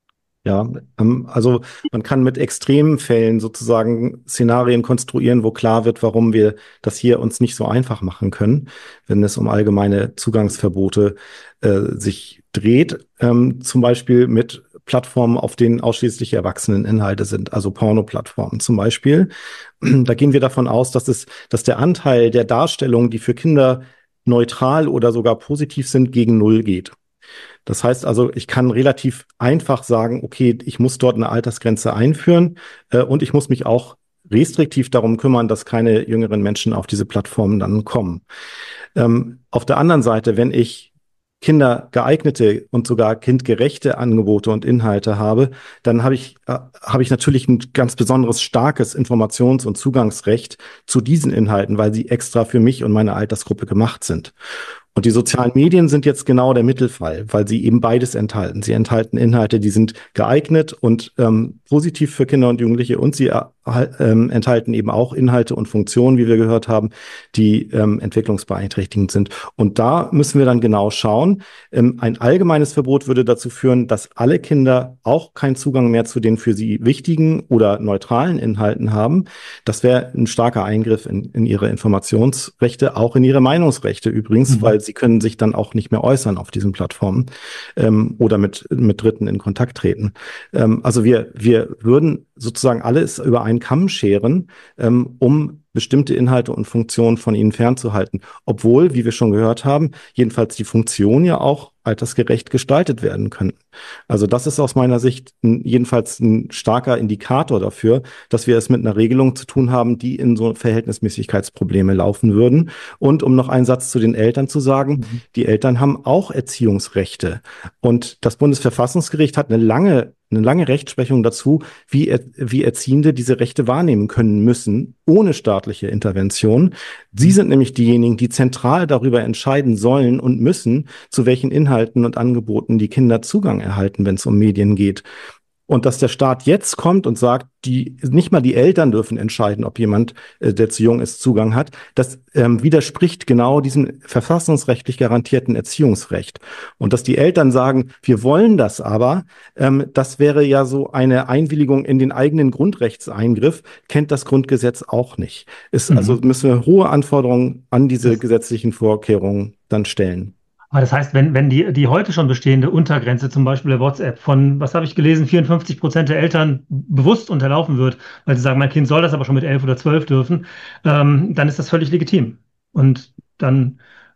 Ja, ähm, also man kann mit extremen Fällen sozusagen Szenarien konstruieren, wo klar wird, warum wir das hier uns nicht so einfach machen können, wenn es um allgemeine Zugangsverbote äh, sich dreht. Ähm, zum Beispiel mit Plattformen, auf denen ausschließlich Erwachseneninhalte sind, also Porno-Plattformen zum Beispiel. Da gehen wir davon aus, dass es, dass der Anteil der Darstellungen, die für Kinder neutral oder sogar positiv sind, gegen Null geht. Das heißt also, ich kann relativ einfach sagen, okay, ich muss dort eine Altersgrenze einführen äh, und ich muss mich auch restriktiv darum kümmern, dass keine jüngeren Menschen auf diese Plattformen dann kommen. Ähm, auf der anderen Seite, wenn ich kindergeeignete und sogar kindgerechte Angebote und Inhalte habe, dann habe ich, äh, habe ich natürlich ein ganz besonderes starkes Informations- und Zugangsrecht zu diesen Inhalten, weil sie extra für mich und meine Altersgruppe gemacht sind. Und die sozialen Medien sind jetzt genau der Mittelfall, weil sie eben beides enthalten. Sie enthalten Inhalte, die sind geeignet und ähm, positiv für Kinder und Jugendliche, und sie äh, ähm, enthalten eben auch Inhalte und Funktionen, wie wir gehört haben, die ähm, entwicklungsbeeinträchtigend sind. Und da müssen wir dann genau schauen. Ähm, ein allgemeines Verbot würde dazu führen, dass alle Kinder auch keinen Zugang mehr zu den für sie wichtigen oder neutralen Inhalten haben. Das wäre ein starker Eingriff in, in ihre Informationsrechte, auch in ihre Meinungsrechte übrigens, Mhm. weil sie können sich dann auch nicht mehr äußern auf diesen Plattformen ähm, oder mit, mit Dritten in Kontakt treten. Ähm, also wir, wir würden sozusagen alles über einen Kamm scheren, ähm, um bestimmte Inhalte und Funktionen von ihnen fernzuhalten. Obwohl, wie wir schon gehört haben, jedenfalls die Funktionen ja auch altersgerecht gestaltet werden können. Also das ist aus meiner Sicht ein, jedenfalls ein starker Indikator dafür, dass wir es mit einer Regelung zu tun haben, die in so Verhältnismäßigkeitsprobleme laufen würden. Und um noch einen Satz zu den Eltern zu sagen, Mhm. die Eltern haben auch Erziehungsrechte. Und das Bundesverfassungsgericht hat eine lange eine lange Rechtsprechung dazu, wie, er, wie Erziehende diese Rechte wahrnehmen können müssen, ohne staatliche Intervention. Sie sind nämlich diejenigen, die zentral darüber entscheiden sollen und müssen, zu welchen Inhalten und Angeboten die Kinder Zugang erhalten, wenn es um Medien geht. Und dass der Staat jetzt kommt und sagt, die, nicht mal die Eltern dürfen entscheiden, ob jemand, äh, der zu jung ist, Zugang hat, das ähm, widerspricht genau diesem verfassungsrechtlich garantierten Erziehungsrecht. Und dass die Eltern sagen, wir wollen das aber, ähm, das wäre ja so eine Einwilligung in den eigenen Grundrechtseingriff, kennt das Grundgesetz auch nicht. Ist, also Mhm. müssen wir hohe Anforderungen an diese Das, gesetzlichen Vorkehrungen dann stellen. aber das heißt, wenn, wenn die, die heute schon bestehende Untergrenze, zum Beispiel der WhatsApp, von, was habe ich gelesen, vierundfünfzig Prozent der Eltern bewusst unterlaufen wird, weil sie sagen, mein Kind soll das aber schon mit elf oder zwölf dürfen, ähm, dann ist das völlig legitim. Und dann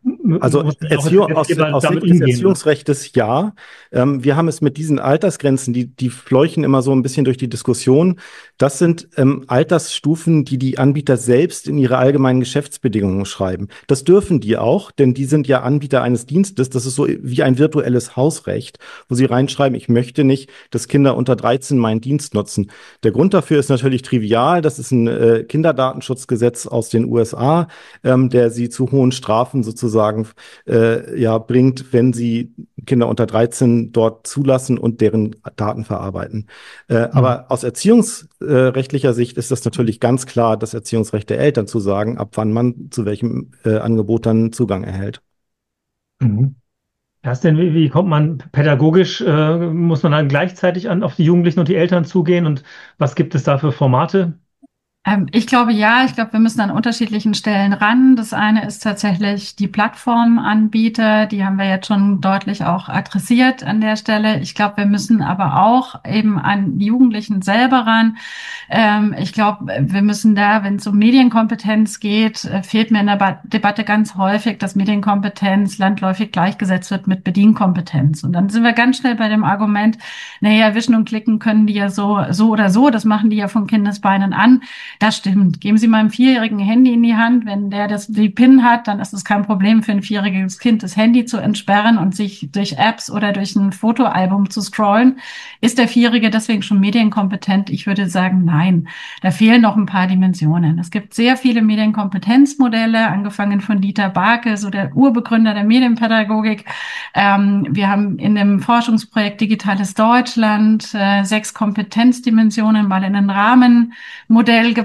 m- Also muss man auch als Erziehung, aus, Gesetzgeber aus damit Sicht des umgehen. Ne? Erziehungsrechts ja. Ähm, wir haben es mit diesen Altersgrenzen, die, die fleuchen immer so ein bisschen durch die Diskussion. Das sind ähm, Altersstufen, die die Anbieter selbst in ihre allgemeinen Geschäftsbedingungen schreiben. Das dürfen die auch, denn die sind ja Anbieter eines Dienstes. Das ist so wie ein virtuelles Hausrecht, wo sie reinschreiben, ich möchte nicht, dass Kinder unter dreizehn meinen Dienst nutzen. Der Grund dafür ist natürlich trivial. Das ist ein äh, Kinderdatenschutzgesetz aus den U S A, ähm, der sie zu hohen Strafen sozusagen äh, ja, bringt, wenn sie Kinder unter dreizehn dort zulassen und deren Daten verarbeiten. Äh, Mhm. aber aus erziehungsrechtlicher Sicht ist das natürlich ganz klar das Erziehungsrecht der Eltern zu sagen, ab wann man zu welchem äh, Angebot dann Zugang erhält. Mhm. Ja, ist denn, wie, wie kommt man pädagogisch, äh, muss man dann gleichzeitig an, auf die Jugendlichen und die Eltern zugehen und was gibt es da für Formate? Ähm, ich glaube ja, ich glaube, wir müssen an unterschiedlichen Stellen ran. Das eine ist tatsächlich die Plattformanbieter, die haben wir jetzt schon deutlich auch adressiert an der Stelle. Ich glaube, wir müssen aber auch eben an die Jugendlichen selber ran. Ähm, ich glaube, wir müssen da, wenn es um Medienkompetenz geht, äh, fehlt mir in der ba Debatte ganz häufig, dass Medienkompetenz landläufig gleichgesetzt wird mit Bedienkompetenz. Und dann sind wir ganz schnell bei dem Argument, naja, wischen und klicken können die ja so, so oder so, das machen die ja von Kindesbeinen an. Das stimmt. Geben Sie mal einem Vierjährigen ein Handy in die Hand. Wenn der das, die PIN hat, dann ist es kein Problem für ein vierjähriges Kind, das Handy zu entsperren und sich durch Apps oder durch ein Fotoalbum zu scrollen. Ist der Vierjährige deswegen schon medienkompetent? Ich würde sagen, nein. Da fehlen noch ein paar Dimensionen. Es gibt sehr viele Medienkompetenzmodelle, angefangen von Dieter Barke, so der Urbegründer der Medienpädagogik. Ähm, wir haben in dem Forschungsprojekt Digitales Deutschland äh, sechs Kompetenzdimensionen mal in ein Rahmenmodell gebracht.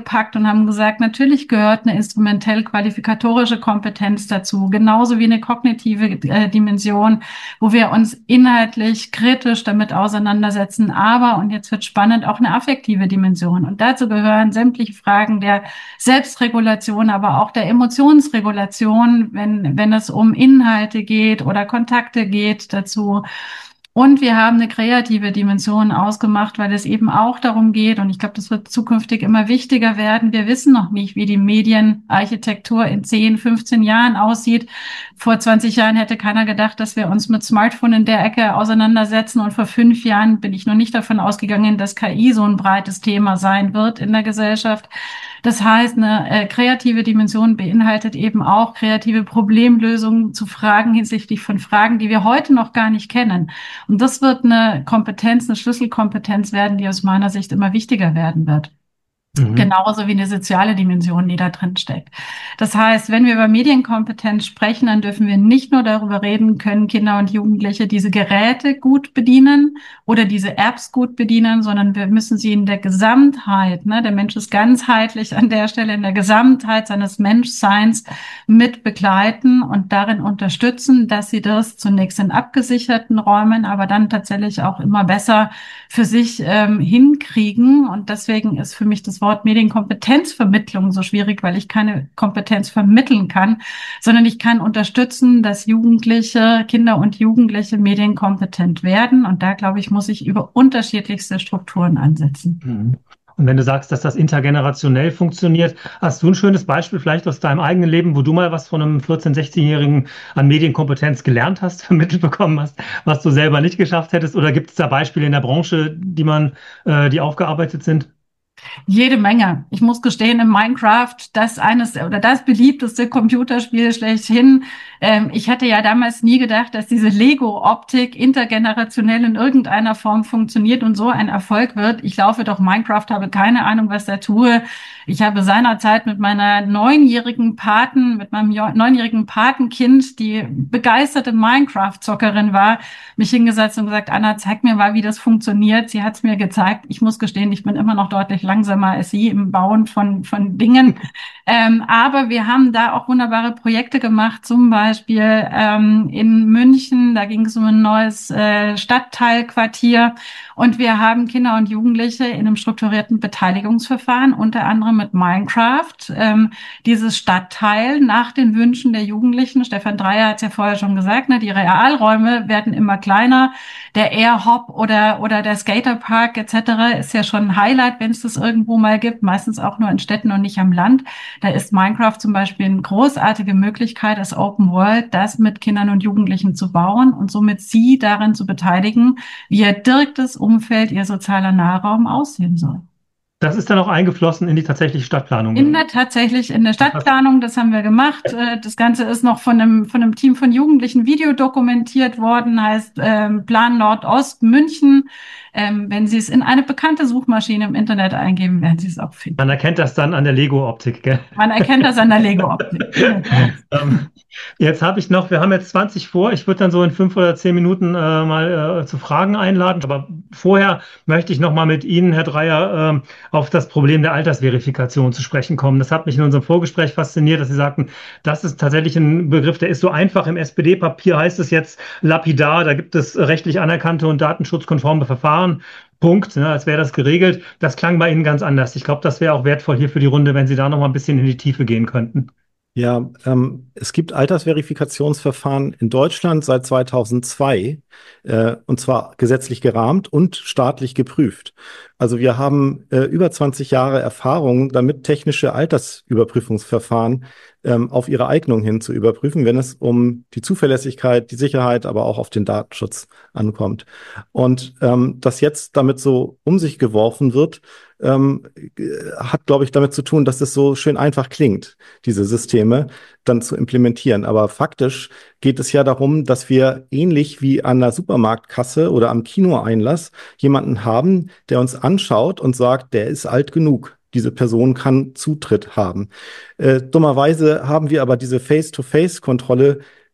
gepackt und haben gesagt, natürlich gehört eine instrumentell-qualifikatorische Kompetenz dazu, genauso wie eine kognitive äh, Dimension, wo wir uns inhaltlich kritisch damit auseinandersetzen, aber, und jetzt wird spannend, auch eine affektive Dimension. Und dazu gehören sämtliche Fragen der Selbstregulation, aber auch der Emotionsregulation, wenn, wenn es um Inhalte geht oder Kontakte geht dazu. Und wir haben eine kreative Dimension ausgemacht, weil es eben auch darum geht, und ich glaube, das wird zukünftig immer wichtiger werden. Wir wissen noch nicht, wie die Medienarchitektur in zehn, fünfzehn Jahren aussieht. Vor zwanzig Jahren hätte keiner gedacht, dass wir uns mit Smartphone in der Ecke auseinandersetzen. Und vor fünf Jahren bin ich noch nicht davon ausgegangen, dass K I so ein breites Thema sein wird in der Gesellschaft. Das heißt, eine äh, kreative Dimension beinhaltet eben auch kreative Problemlösungen zu Fragen hinsichtlich von Fragen, die wir heute noch gar nicht kennen. Und das wird eine Kompetenz, eine Schlüsselkompetenz werden, die aus meiner Sicht immer wichtiger werden wird. Mhm. Genauso wie eine soziale Dimension, die da drin steckt. Das heißt, wenn wir über Medienkompetenz sprechen, dann dürfen wir nicht nur darüber reden, können Kinder und Jugendliche diese Geräte gut bedienen oder diese Apps gut bedienen, sondern wir müssen sie in der Gesamtheit, ne, der Mensch ist ganzheitlich an der Stelle, in der Gesamtheit seines Menschseins mit begleiten und darin unterstützen, dass sie das zunächst in abgesicherten Räumen, aber dann tatsächlich auch immer besser für sich ähm, hinkriegen. Und deswegen ist für mich das Wort Medienkompetenzvermittlung so schwierig, weil ich keine Kompetenz vermitteln kann, sondern ich kann unterstützen, dass Jugendliche, Kinder und Jugendliche medienkompetent werden. Und da, glaube ich, muss ich über unterschiedlichste Strukturen ansetzen. Und wenn du sagst, dass das intergenerationell funktioniert, hast du ein schönes Beispiel vielleicht aus deinem eigenen Leben, wo du mal was von einem vierzehn-, sechzehnjährigen an Medienkompetenz gelernt hast, vermittelt bekommen hast, was du selber nicht geschafft hättest? Oder gibt es da Beispiele in der Branche, die man, äh, die aufgearbeitet sind? Jede Menge. Ich muss gestehen, in Minecraft, das eines oder das beliebteste Computerspiel schlechthin. Ähm, ich hatte ja damals nie gedacht, dass diese Lego-Optik intergenerationell in irgendeiner Form funktioniert und so ein Erfolg wird. Ich laufe doch Minecraft, habe keine Ahnung, was da tue. Ich habe seinerzeit mit meiner neunjährigen Paten, mit meinem neunjährigen Patenkind, die begeisterte Minecraft-Zockerin war, mich hingesetzt und gesagt, Anna, zeig mir mal, wie das funktioniert. Sie hat es mir gezeigt. Ich muss gestehen, ich bin immer noch deutlich langsamer als sie im Bauen von, von Dingen. Ähm, aber wir haben da auch wunderbare Projekte gemacht, zum Beispiel ähm, in München, da ging es um ein neues äh, Stadtteilquartier und wir haben Kinder und Jugendliche in einem strukturierten Beteiligungsverfahren, unter anderem mit Minecraft, ähm, dieses Stadtteil nach den Wünschen der Jugendlichen. Stefan Dreier hat es ja vorher schon gesagt, ne, die Realräume werden immer kleiner. Der Airhop oder, oder der Skaterpark et cetera ist ja schon ein Highlight, wenn es das irgendwo mal gibt, meistens auch nur in Städten und nicht am Land. Da ist Minecraft zum Beispiel eine großartige Möglichkeit, als Open World das mit Kindern und Jugendlichen zu bauen und somit sie darin zu beteiligen, wie ihr direktes Umfeld, ihr sozialer Nahraum aussehen soll. Das ist dann auch eingeflossen in die tatsächliche Stadtplanung. In der tatsächlich in der Stadtplanung, das haben wir gemacht. Das Ganze ist noch von einem von einem Team von Jugendlichen videodokumentiert worden, heißt ähm, Plan Nordost München. Ähm, wenn Sie es in eine bekannte Suchmaschine im Internet eingeben, werden Sie es auch finden. Man erkennt das dann an der Lego-Optik, gell? Man erkennt das an der Lego-Optik. ähm, jetzt habe ich noch, wir haben jetzt zwanzig vor, ich würde dann so in fünf oder zehn Minuten äh, mal äh, zu Fragen einladen, aber vorher möchte ich noch mal mit Ihnen, Herr Dreier, äh, auf das Problem der Altersverifikation zu sprechen kommen. Das hat mich in unserem Vorgespräch fasziniert, dass Sie sagten, das ist tatsächlich ein Begriff, der ist so einfach. Im S P D-Papier heißt es jetzt lapidar, da gibt es rechtlich anerkannte und datenschutzkonforme Verfahren. Punkt, ne, als wäre das geregelt. Das klang bei Ihnen ganz anders. Ich glaube, das wäre auch wertvoll hier für die Runde, wenn Sie da noch mal ein bisschen in die Tiefe gehen könnten. Ja, ähm, es gibt Altersverifikationsverfahren in Deutschland seit zweitausendzwei, äh, und zwar gesetzlich gerahmt und staatlich geprüft. Also wir haben äh, über zwanzig Jahre Erfahrung damit, technische Altersüberprüfungsverfahren ähm, auf ihre Eignung hin zu überprüfen, wenn es um die Zuverlässigkeit, die Sicherheit, aber auch auf den Datenschutz ankommt. Und ähm, dass jetzt damit so um sich geworfen wird, ähm, hat, glaube ich, damit zu tun, dass es so schön einfach klingt, diese Systeme dann zu implementieren. Aber faktisch geht es ja darum, dass wir ähnlich wie an der Supermarktkasse oder am Kinoeinlass jemanden haben, der uns anschaut und sagt, der ist alt genug. Diese Person kann Zutritt haben. Äh, dummerweise haben wir aber diese Face-to-Face-Kontrolle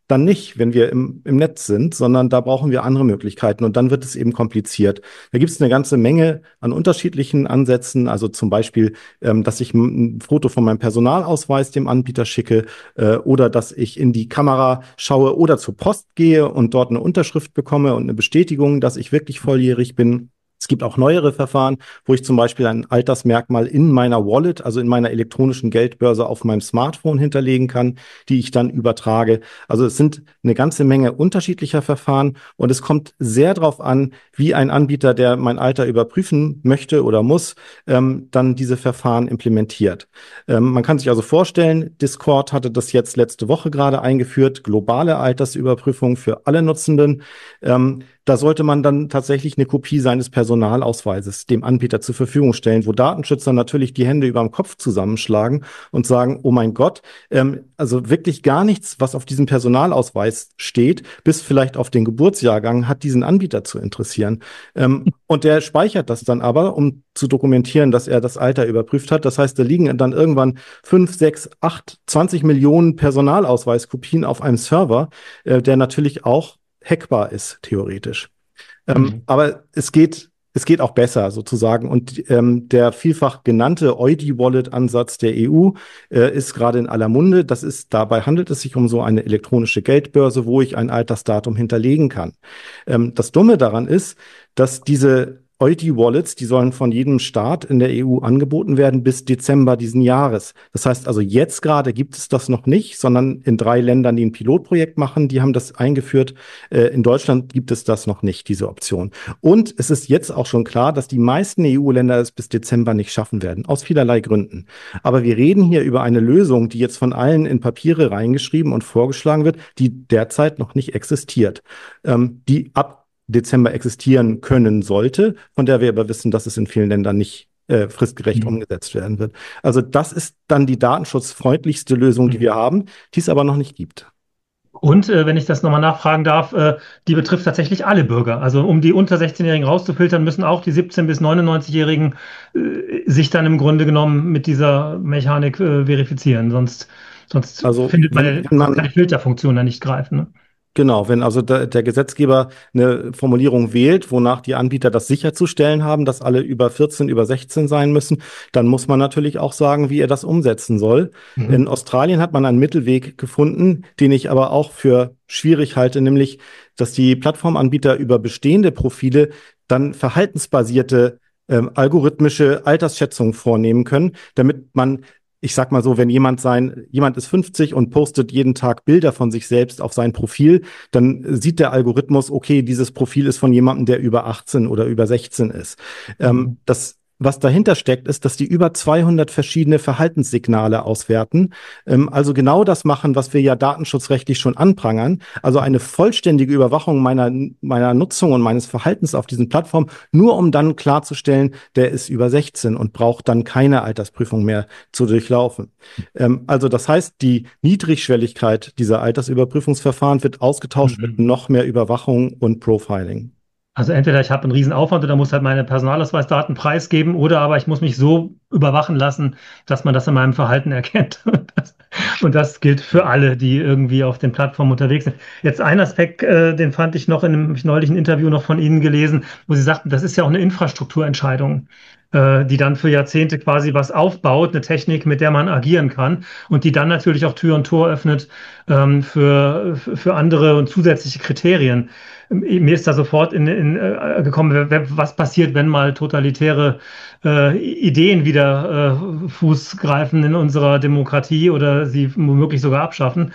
dann nicht, wenn wir im, im Netz sind, sondern da brauchen wir andere Möglichkeiten und dann wird es eben kompliziert. Da gibt es eine ganze Menge an unterschiedlichen Ansätzen, also zum Beispiel, ähm, dass ich ein Foto von meinem Personalausweis dem Anbieter schicke äh, oder dass ich in die Kamera schaue oder zur Post gehe und dort eine Unterschrift bekomme und eine Bestätigung, dass ich wirklich volljährig bin. Es gibt auch neuere Verfahren, wo ich zum Beispiel ein Altersmerkmal in meiner Wallet, also in meiner elektronischen Geldbörse auf meinem Smartphone hinterlegen kann, die ich dann übertrage. Also es sind eine ganze Menge unterschiedlicher Verfahren und es kommt sehr darauf an, wie ein Anbieter, der mein Alter überprüfen möchte oder muss, ähm, dann diese Verfahren implementiert. Ähm, man kann sich also vorstellen, Discord hatte das jetzt letzte Woche gerade eingeführt, globale Altersüberprüfung für alle Nutzenden. Ähm, Da sollte man dann tatsächlich eine Kopie seines Personalausweises dem Anbieter zur Verfügung stellen, wo Datenschützer natürlich die Hände über dem Kopf zusammenschlagen und sagen, oh mein Gott, ähm, also wirklich gar nichts, was auf diesem Personalausweis steht, bis vielleicht auf den Geburtsjahrgang, hat diesen Anbieter zu interessieren. Ähm, und der speichert das dann aber, um zu dokumentieren, dass er das Alter überprüft hat. Das heißt, da liegen dann irgendwann fünf, sechs, acht, zwanzig Millionen Personalausweiskopien auf einem Server, äh, der natürlich auch hackbar ist, theoretisch. Ähm, Mhm. aber es geht, es geht auch besser sozusagen. Und ähm, der vielfach genannte Eudi-Wallet-Ansatz der E U äh, ist gerade in aller Munde. Das ist, dabei handelt es sich um so eine elektronische Geldbörse, wo ich ein Altersdatum hinterlegen kann. Ähm, das Dumme daran ist, dass diese Eudi-Wallets, die sollen von jedem Staat in der E U angeboten werden bis Dezember diesen Jahres. Das heißt also, jetzt gerade gibt es das noch nicht, sondern in drei Ländern, die ein Pilotprojekt machen, die haben das eingeführt. Äh, in Deutschland gibt es das noch nicht, diese Option. Und es ist jetzt auch schon klar, dass die meisten E U-Länder es bis Dezember nicht schaffen werden, aus vielerlei Gründen. Aber wir reden hier über eine Lösung, die jetzt von allen in Papiere reingeschrieben und vorgeschlagen wird, die derzeit noch nicht existiert, ähm, die ab Dezember existieren können sollte, von der wir aber wissen, dass es in vielen Ländern nicht äh, fristgerecht Mhm. umgesetzt werden wird. Also das ist dann die datenschutzfreundlichste Lösung, die Mhm. wir haben, die es aber noch nicht gibt. Und äh, wenn ich das nochmal nachfragen darf, äh, die betrifft tatsächlich alle Bürger. Also um die unter sechzehn-Jährigen rauszufiltern, müssen auch die siebzehn- bis neunundneunzig-Jährigen äh, sich dann im Grunde genommen mit dieser Mechanik äh, verifizieren. Sonst, sonst Also findet man, wenn, ja- wenn kann die man Filterfunktion da nicht greifen. Ne? Genau, wenn also der, der Gesetzgeber eine Formulierung wählt, wonach die Anbieter das sicherzustellen haben, dass alle über vierzehn, über sechzehn sein müssen, dann muss man natürlich auch sagen, wie er das umsetzen soll. Mhm. In Australien hat man einen Mittelweg gefunden, den ich aber auch für schwierig halte, nämlich, dass die Plattformanbieter über bestehende Profile dann verhaltensbasierte ähm, algorithmische Altersschätzungen vornehmen können, damit man, ich sag mal so, wenn jemand sein, jemand ist fünfzig und postet jeden Tag Bilder von sich selbst auf sein Profil, dann sieht der Algorithmus, okay, dieses Profil ist von jemandem, der über achtzehn oder über sechzehn ist. Ähm, Mhm. das Was dahinter steckt, ist, dass die über zweihundert verschiedene Verhaltenssignale auswerten. Ähm, also genau das machen, was wir ja datenschutzrechtlich schon anprangern. Also eine vollständige Überwachung meiner, meiner Nutzung und meines Verhaltens auf diesen Plattformen, nur um dann klarzustellen, der ist über sechzehn und braucht dann keine Altersprüfung mehr zu durchlaufen. Ähm, also das heißt, die Niedrigschwelligkeit dieser Altersüberprüfungsverfahren wird ausgetauscht mit Mhm. noch mehr Überwachung und Profiling. Also entweder ich habe einen riesen Aufwand oder muss halt meine Personalausweisdaten preisgeben oder aber ich muss mich so überwachen lassen, dass man das in meinem Verhalten erkennt. Und das, und das gilt für alle, die irgendwie auf den Plattformen unterwegs sind. Jetzt ein Aspekt, äh, den fand ich noch in einem neulichen Interview noch von Ihnen gelesen, wo Sie sagten, das ist ja auch eine Infrastrukturentscheidung, äh, die dann für Jahrzehnte quasi was aufbaut, eine Technik, mit der man agieren kann und die dann natürlich auch Tür und Tor öffnet ähm, für, für andere und zusätzliche Kriterien. Mir ist da sofort in, in, äh, gekommen, was passiert, wenn mal totalitäre äh, Ideen wieder äh, Fuß greifen in unserer Demokratie oder sie womöglich sogar abschaffen.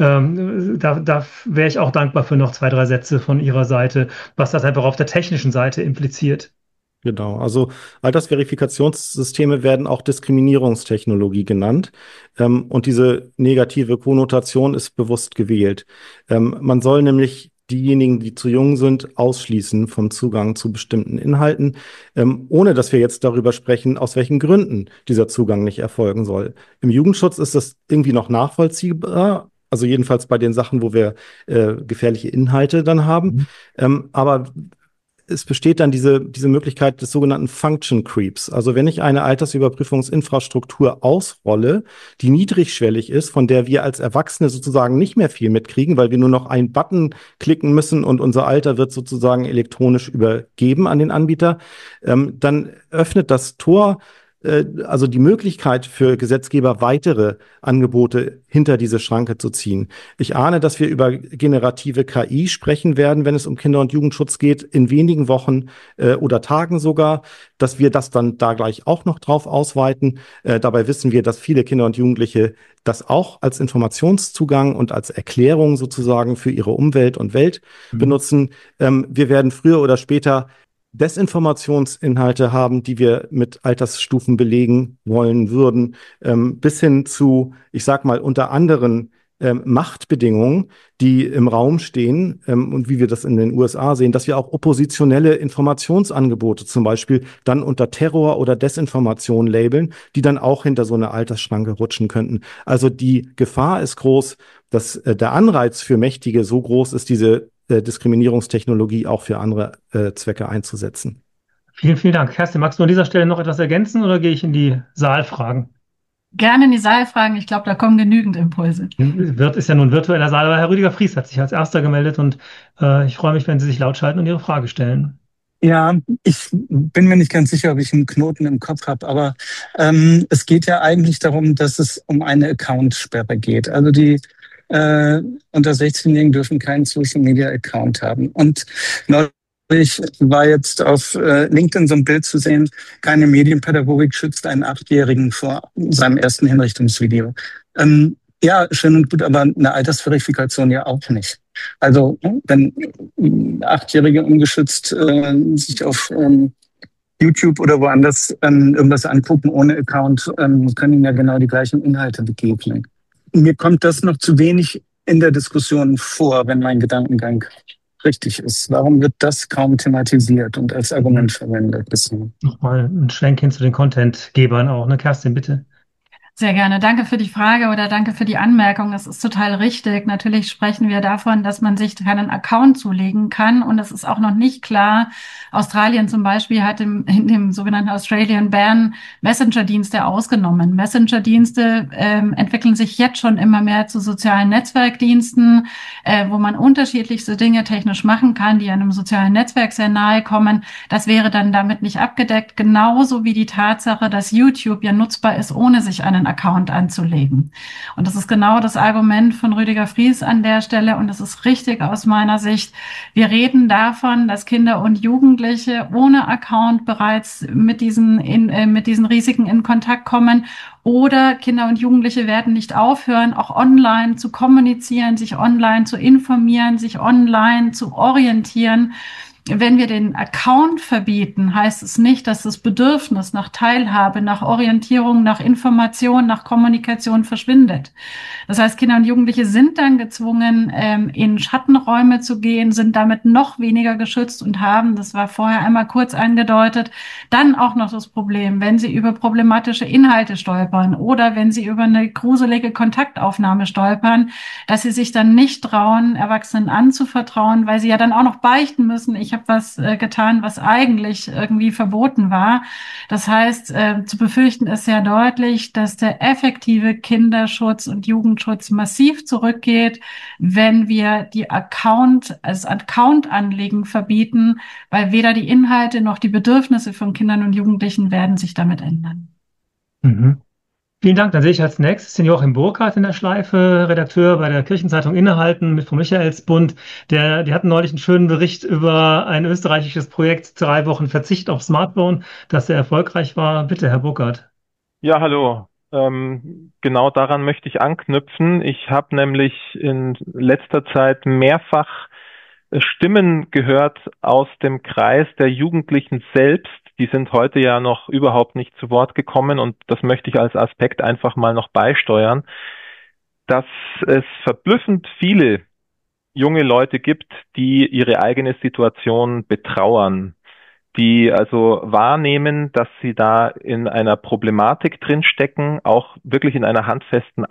Ähm, da da wäre ich auch dankbar für noch zwei, drei Sätze von Ihrer Seite, was das einfach auf der technischen Seite impliziert. Genau, also Altersverifikationssysteme werden auch Diskriminierungstechnologie genannt. Ähm, und diese negative Konnotation ist bewusst gewählt. Ähm, man soll nämlich diejenigen, die zu jung sind, ausschließen vom Zugang zu bestimmten Inhalten, ähm, ohne dass wir jetzt darüber sprechen, aus welchen Gründen dieser Zugang nicht erfolgen soll. Im Jugendschutz ist das irgendwie noch nachvollziehbar. Also jedenfalls bei den Sachen, wo wir äh, gefährliche Inhalte dann haben. Mhm. Ähm, aber es besteht dann diese, diese Möglichkeit des sogenannten Function Creeps. Also wenn ich eine Altersüberprüfungsinfrastruktur ausrolle, die niedrigschwellig ist, von der wir als Erwachsene sozusagen nicht mehr viel mitkriegen, weil wir nur noch einen Button klicken müssen und unser Alter wird sozusagen elektronisch übergeben an den Anbieter, ähm, dann öffnet das Tor, also die Möglichkeit für Gesetzgeber, weitere Angebote hinter diese Schranke zu ziehen. Ich ahne, dass wir über generative K I sprechen werden, wenn es um Kinder- und Jugendschutz geht, in wenigen Wochen äh, oder Tagen sogar, dass wir das dann da gleich auch noch drauf ausweiten. Äh, dabei wissen wir, dass viele Kinder und Jugendliche das auch als Informationszugang und als Erklärung sozusagen für ihre Umwelt und Welt mhm. benutzen. Ähm, wir werden früher oder später Desinformationsinhalte haben, die wir mit Altersstufen belegen wollen würden, ähm, bis hin zu, ich sag mal, unter anderen ähm, Machtbedingungen, die im Raum stehen, ähm, und wie wir das in den U S A sehen, dass wir auch oppositionelle Informationsangebote zum Beispiel dann unter Terror oder Desinformation labeln, die dann auch hinter so eine Altersschranke rutschen könnten. Also die Gefahr ist groß, dass äh, der Anreiz für Mächtige so groß ist, diese Diskriminierungstechnologie auch für andere äh, Zwecke einzusetzen. Vielen, vielen Dank. Kerstin, magst du an dieser Stelle noch etwas ergänzen oder gehe ich in die Saalfragen? Gerne in die Saalfragen. Ich glaube, da kommen genügend Impulse. Wird ist ja nun virtueller Saal, aber Herr Rüdiger Fries hat sich als Erster gemeldet und äh, ich freue mich, wenn Sie sich laut schalten und Ihre Frage stellen. Ja, ich bin mir nicht ganz sicher, ob ich einen Knoten im Kopf habe, aber ähm, es geht ja eigentlich darum, dass es um eine Accountsperre geht. Also die Äh, unter sechzehnjährigen dürfen keinen Social-Media-Account haben. Und neulich war jetzt auf äh, LinkedIn so ein Bild zu sehen, keine Medienpädagogik schützt einen Achtjährigen vor seinem ersten Hinrichtungsvideo. Ähm, ja, schön und gut, aber eine Altersverifikation ja auch nicht. Also wenn Achtjährige ungeschützt äh, sich auf ähm, YouTube oder woanders ähm, irgendwas angucken ohne Account, ähm, können ihnen ja genau die gleichen Inhalte begegnen. Mir kommt das noch zu wenig in der Diskussion vor, wenn mein Gedankengang richtig ist. Warum wird das kaum thematisiert und als Argument verwendet bisher? Nochmal ein Schwenk hin zu den Contentgebern auch, ne? Kerstin, bitte. Sehr gerne. Danke für die Frage oder danke für die Anmerkung. Das ist total richtig. Natürlich sprechen wir davon, dass man sich keinen Account zulegen kann. Und es ist auch noch nicht klar. Australien zum Beispiel hat im, in dem sogenannten Australian Ban Messenger-Dienste ausgenommen. Messenger-Dienste ähm, entwickeln sich jetzt schon immer mehr zu sozialen Netzwerkdiensten, äh, wo man unterschiedlichste Dinge technisch machen kann, die einem sozialen Netzwerk sehr nahe kommen. Das wäre dann damit nicht abgedeckt. Genauso wie die Tatsache, dass YouTube ja nutzbar ist, ohne sich einen Account anzulegen. Und das ist genau das Argument von Rüdiger Fries an der Stelle. Und das ist richtig aus meiner Sicht. Wir reden davon, dass Kinder und Jugendliche ohne Account bereits mit diesen, in, äh, mit diesen Risiken in Kontakt kommen. Oder Kinder und Jugendliche werden nicht aufhören, auch online zu kommunizieren, sich online zu informieren, sich online zu orientieren. Wenn wir den Account verbieten, heißt es nicht, dass das Bedürfnis nach Teilhabe, nach Orientierung, nach Information, nach Kommunikation verschwindet. Das heißt, Kinder und Jugendliche sind dann gezwungen, in Schattenräume zu gehen, sind damit noch weniger geschützt und haben, das war vorher einmal kurz angedeutet, dann auch noch das Problem, wenn sie über problematische Inhalte stolpern oder wenn sie über eine gruselige Kontaktaufnahme stolpern, dass sie sich dann nicht trauen, Erwachsenen anzuvertrauen, weil sie ja dann auch noch beichten müssen, ich habe was äh, getan, was eigentlich irgendwie verboten war. Das heißt, äh, zu befürchten ist sehr deutlich, dass der effektive Kinderschutz und Jugendschutz massiv zurückgeht, wenn wir die Account, als Account-Anlegen verbieten, weil weder die Inhalte noch die Bedürfnisse von Kindern und Jugendlichen werden sich damit ändern. Mhm. Vielen Dank. Dann sehe ich als nächstes den Joachim Burkhardt in der Schleife, Redakteur bei der Kirchenzeitung Innehalten mit vom Michaelsbund. Der, die hatten neulich einen schönen Bericht über ein österreichisches Projekt, drei Wochen Verzicht auf Smartphone, das sehr erfolgreich war. Bitte, Herr Burkhardt. Ja, hallo. Ähm, genau daran möchte ich anknüpfen. Ich habe nämlich in letzter Zeit mehrfach Stimmen gehört aus dem Kreis der Jugendlichen selbst. Die sind heute ja noch überhaupt nicht zu Wort gekommen und das möchte ich als Aspekt einfach mal noch beisteuern, dass es verblüffend viele junge Leute gibt, die ihre eigene Situation betrauern, die also wahrnehmen, dass sie da in einer Problematik drinstecken, auch wirklich in einer handfesten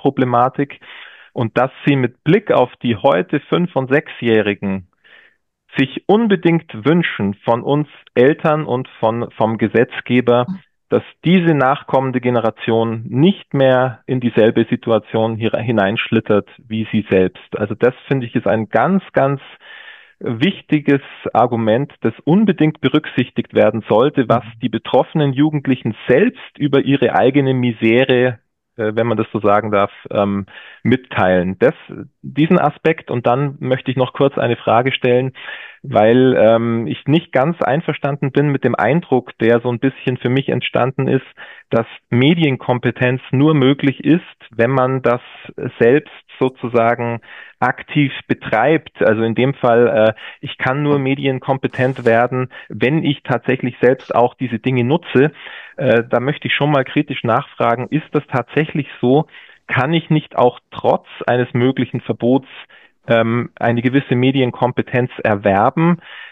Abhängigkeitsproblematik und dass sie mit Blick auf die heute Fünf- und Sechsjährigen sich unbedingt wünschen von uns Eltern und von, vom Gesetzgeber, dass diese nachkommende Generation nicht mehr in dieselbe Situation hier hineinschlittert wie sie selbst. Also das, finde ich, ist ein ganz, ganz wichtiges Argument, das unbedingt berücksichtigt werden sollte, was die betroffenen Jugendlichen selbst über ihre eigene Misere, äh, wenn man das so sagen darf, ähm, mitteilen. Das, diesen Aspekt, und dann möchte ich noch kurz eine Frage stellen, weil ähm, ich nicht ganz einverstanden bin mit dem Eindruck, der so ein bisschen für mich entstanden ist, dass Medienkompetenz nur möglich ist, wenn man das selbst sozusagen aktiv betreibt. Also in dem Fall, äh, ich kann nur medienkompetent werden, wenn ich tatsächlich selbst auch diese Dinge nutze. Äh, da möchte ich schon mal kritisch nachfragen, ist das tatsächlich so? Kann ich nicht auch trotz eines möglichen Verbots ähm, eine gewisse Medienkompetenz erwerben?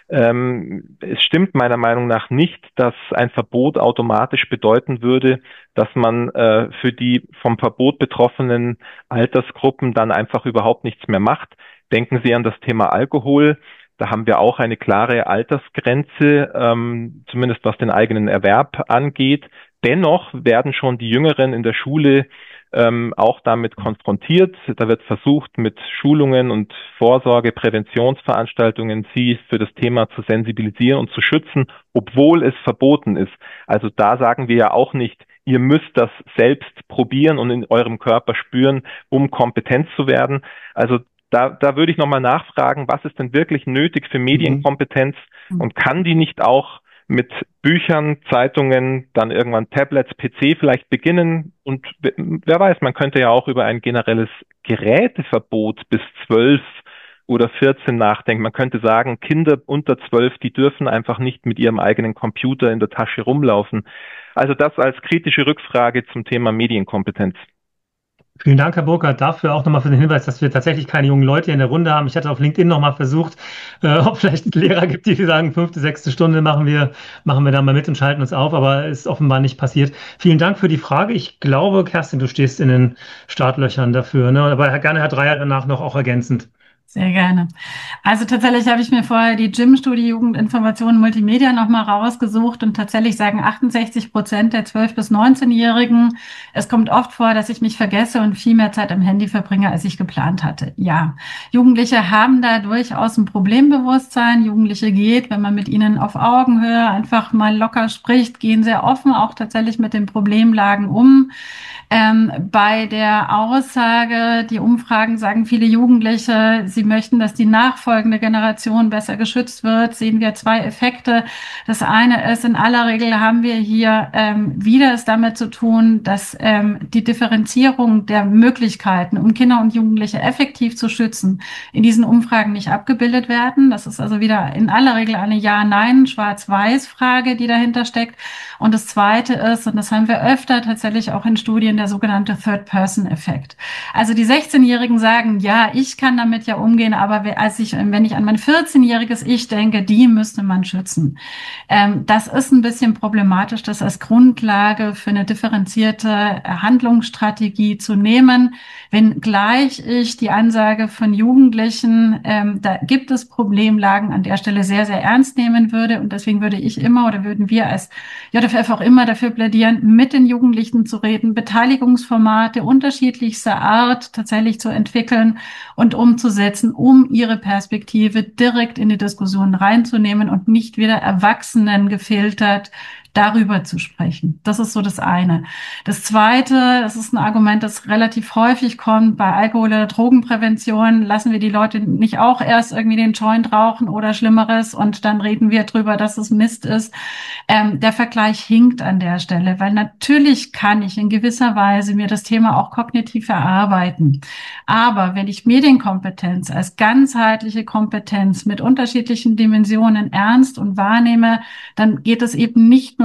Ähm, es stimmt meiner Meinung nach nicht, dass ein Verbot automatisch bedeuten würde, dass man äh, für die vom Verbot betroffenen Altersgruppen dann einfach überhaupt nichts mehr macht. Denken Sie an das Thema Alkohol. Da haben wir auch eine klare Altersgrenze, ähm, zumindest was den eigenen Erwerb angeht. Dennoch werden schon die Jüngeren in der Schule ähm, auch damit konfrontiert. Da wird versucht, mit Schulungen und Vorsorge, Präventionsveranstaltungen sie für das Thema zu sensibilisieren und zu schützen, obwohl es verboten ist. Also da sagen wir ja auch nicht, ihr müsst das selbst probieren und in eurem Körper spüren, um kompetent zu werden. Also da, da würde ich nochmal nachfragen, was ist denn wirklich nötig für Medienkompetenz mhm. und kann die nicht auch mit Büchern, Zeitungen, dann irgendwann Tablets, P C vielleicht beginnen? Und wer weiß, man könnte ja auch über ein generelles Geräteverbot bis zwölf oder vierzehn nachdenken. Man könnte sagen, Kinder unter zwölf, die dürfen einfach nicht mit ihrem eigenen Computer in der Tasche rumlaufen. Also das als kritische Rückfrage zum Thema Medienkompetenz. Vielen Dank, Herr Burkhardt, dafür auch nochmal für den Hinweis, dass wir tatsächlich keine jungen Leute in der Runde haben. Ich hatte auf LinkedIn nochmal versucht, äh, ob vielleicht Lehrer gibt, die sagen, fünfte, sechste Stunde machen wir, machen wir da mal mit und schalten uns auf, aber ist offenbar nicht passiert. Vielen Dank für die Frage. Ich glaube, Kerstin, du stehst in den Startlöchern dafür, ne? Aber gerne Herr Dreier danach noch auch ergänzend. Sehr gerne. Also tatsächlich habe ich mir vorher die J I M-Studie Jugendinformation Multimedia nochmal rausgesucht und tatsächlich sagen achtundsechzig Prozent der zwölf- bis neunzehnjährigen, es kommt oft vor, dass ich mich vergesse und viel mehr Zeit am Handy verbringe, als ich geplant hatte. Ja, Jugendliche haben da durchaus ein Problembewusstsein. Jugendliche geht, wenn man mit ihnen auf Augenhöhe einfach mal locker spricht, gehen sehr offen auch tatsächlich mit den Problemlagen um. Ähm, bei der Aussage, die Umfragen sagen viele Jugendliche, sie möchten, dass die nachfolgende Generation besser geschützt wird, sehen wir zwei Effekte. Das eine ist, in aller Regel haben wir hier ähm, wieder es damit zu tun, dass ähm, die Differenzierung der Möglichkeiten, um Kinder und Jugendliche effektiv zu schützen, in diesen Umfragen nicht abgebildet werden. Das ist also wieder in aller Regel eine Ja-Nein, Schwarz-Weiß-Frage, die dahinter steckt. Und das Zweite ist, und das haben wir öfter tatsächlich auch in Studien, der sogenannte Third-Person-Effekt. Also die sechzehnjährigen sagen, ja, ich kann damit ja umgehen, aber als ich, wenn ich an mein vierzehnjähriges Ich denke, die müsste man schützen. Ähm, das ist ein bisschen problematisch, das als Grundlage für eine differenzierte Handlungsstrategie zu nehmen, wenngleich ich die Ansage von Jugendlichen, ähm, da gibt es Problemlagen, an der Stelle sehr, sehr ernst nehmen würde. Und deswegen würde ich immer oder würden wir als J F F auch immer dafür plädieren, mit den Jugendlichen zu reden, Beteiligungsformate unterschiedlichster Art tatsächlich zu entwickeln und umzusetzen, um ihre Perspektive direkt in die Diskussion reinzunehmen und nicht wieder Erwachsenen gefiltert darüber zu sprechen. Das ist so das eine. Das zweite, das ist ein Argument, das relativ häufig kommt bei Alkohol- oder Drogenprävention. Lassen wir die Leute nicht auch erst irgendwie den Joint rauchen oder Schlimmeres und dann reden wir drüber, dass es Mist ist. Ähm, der Vergleich hinkt an der Stelle, weil natürlich kann ich in gewisser Weise mir das Thema auch kognitiv erarbeiten. Aber wenn ich Medienkompetenz als ganzheitliche Kompetenz mit unterschiedlichen Dimensionen ernst und wahrnehme, dann geht es eben nicht nur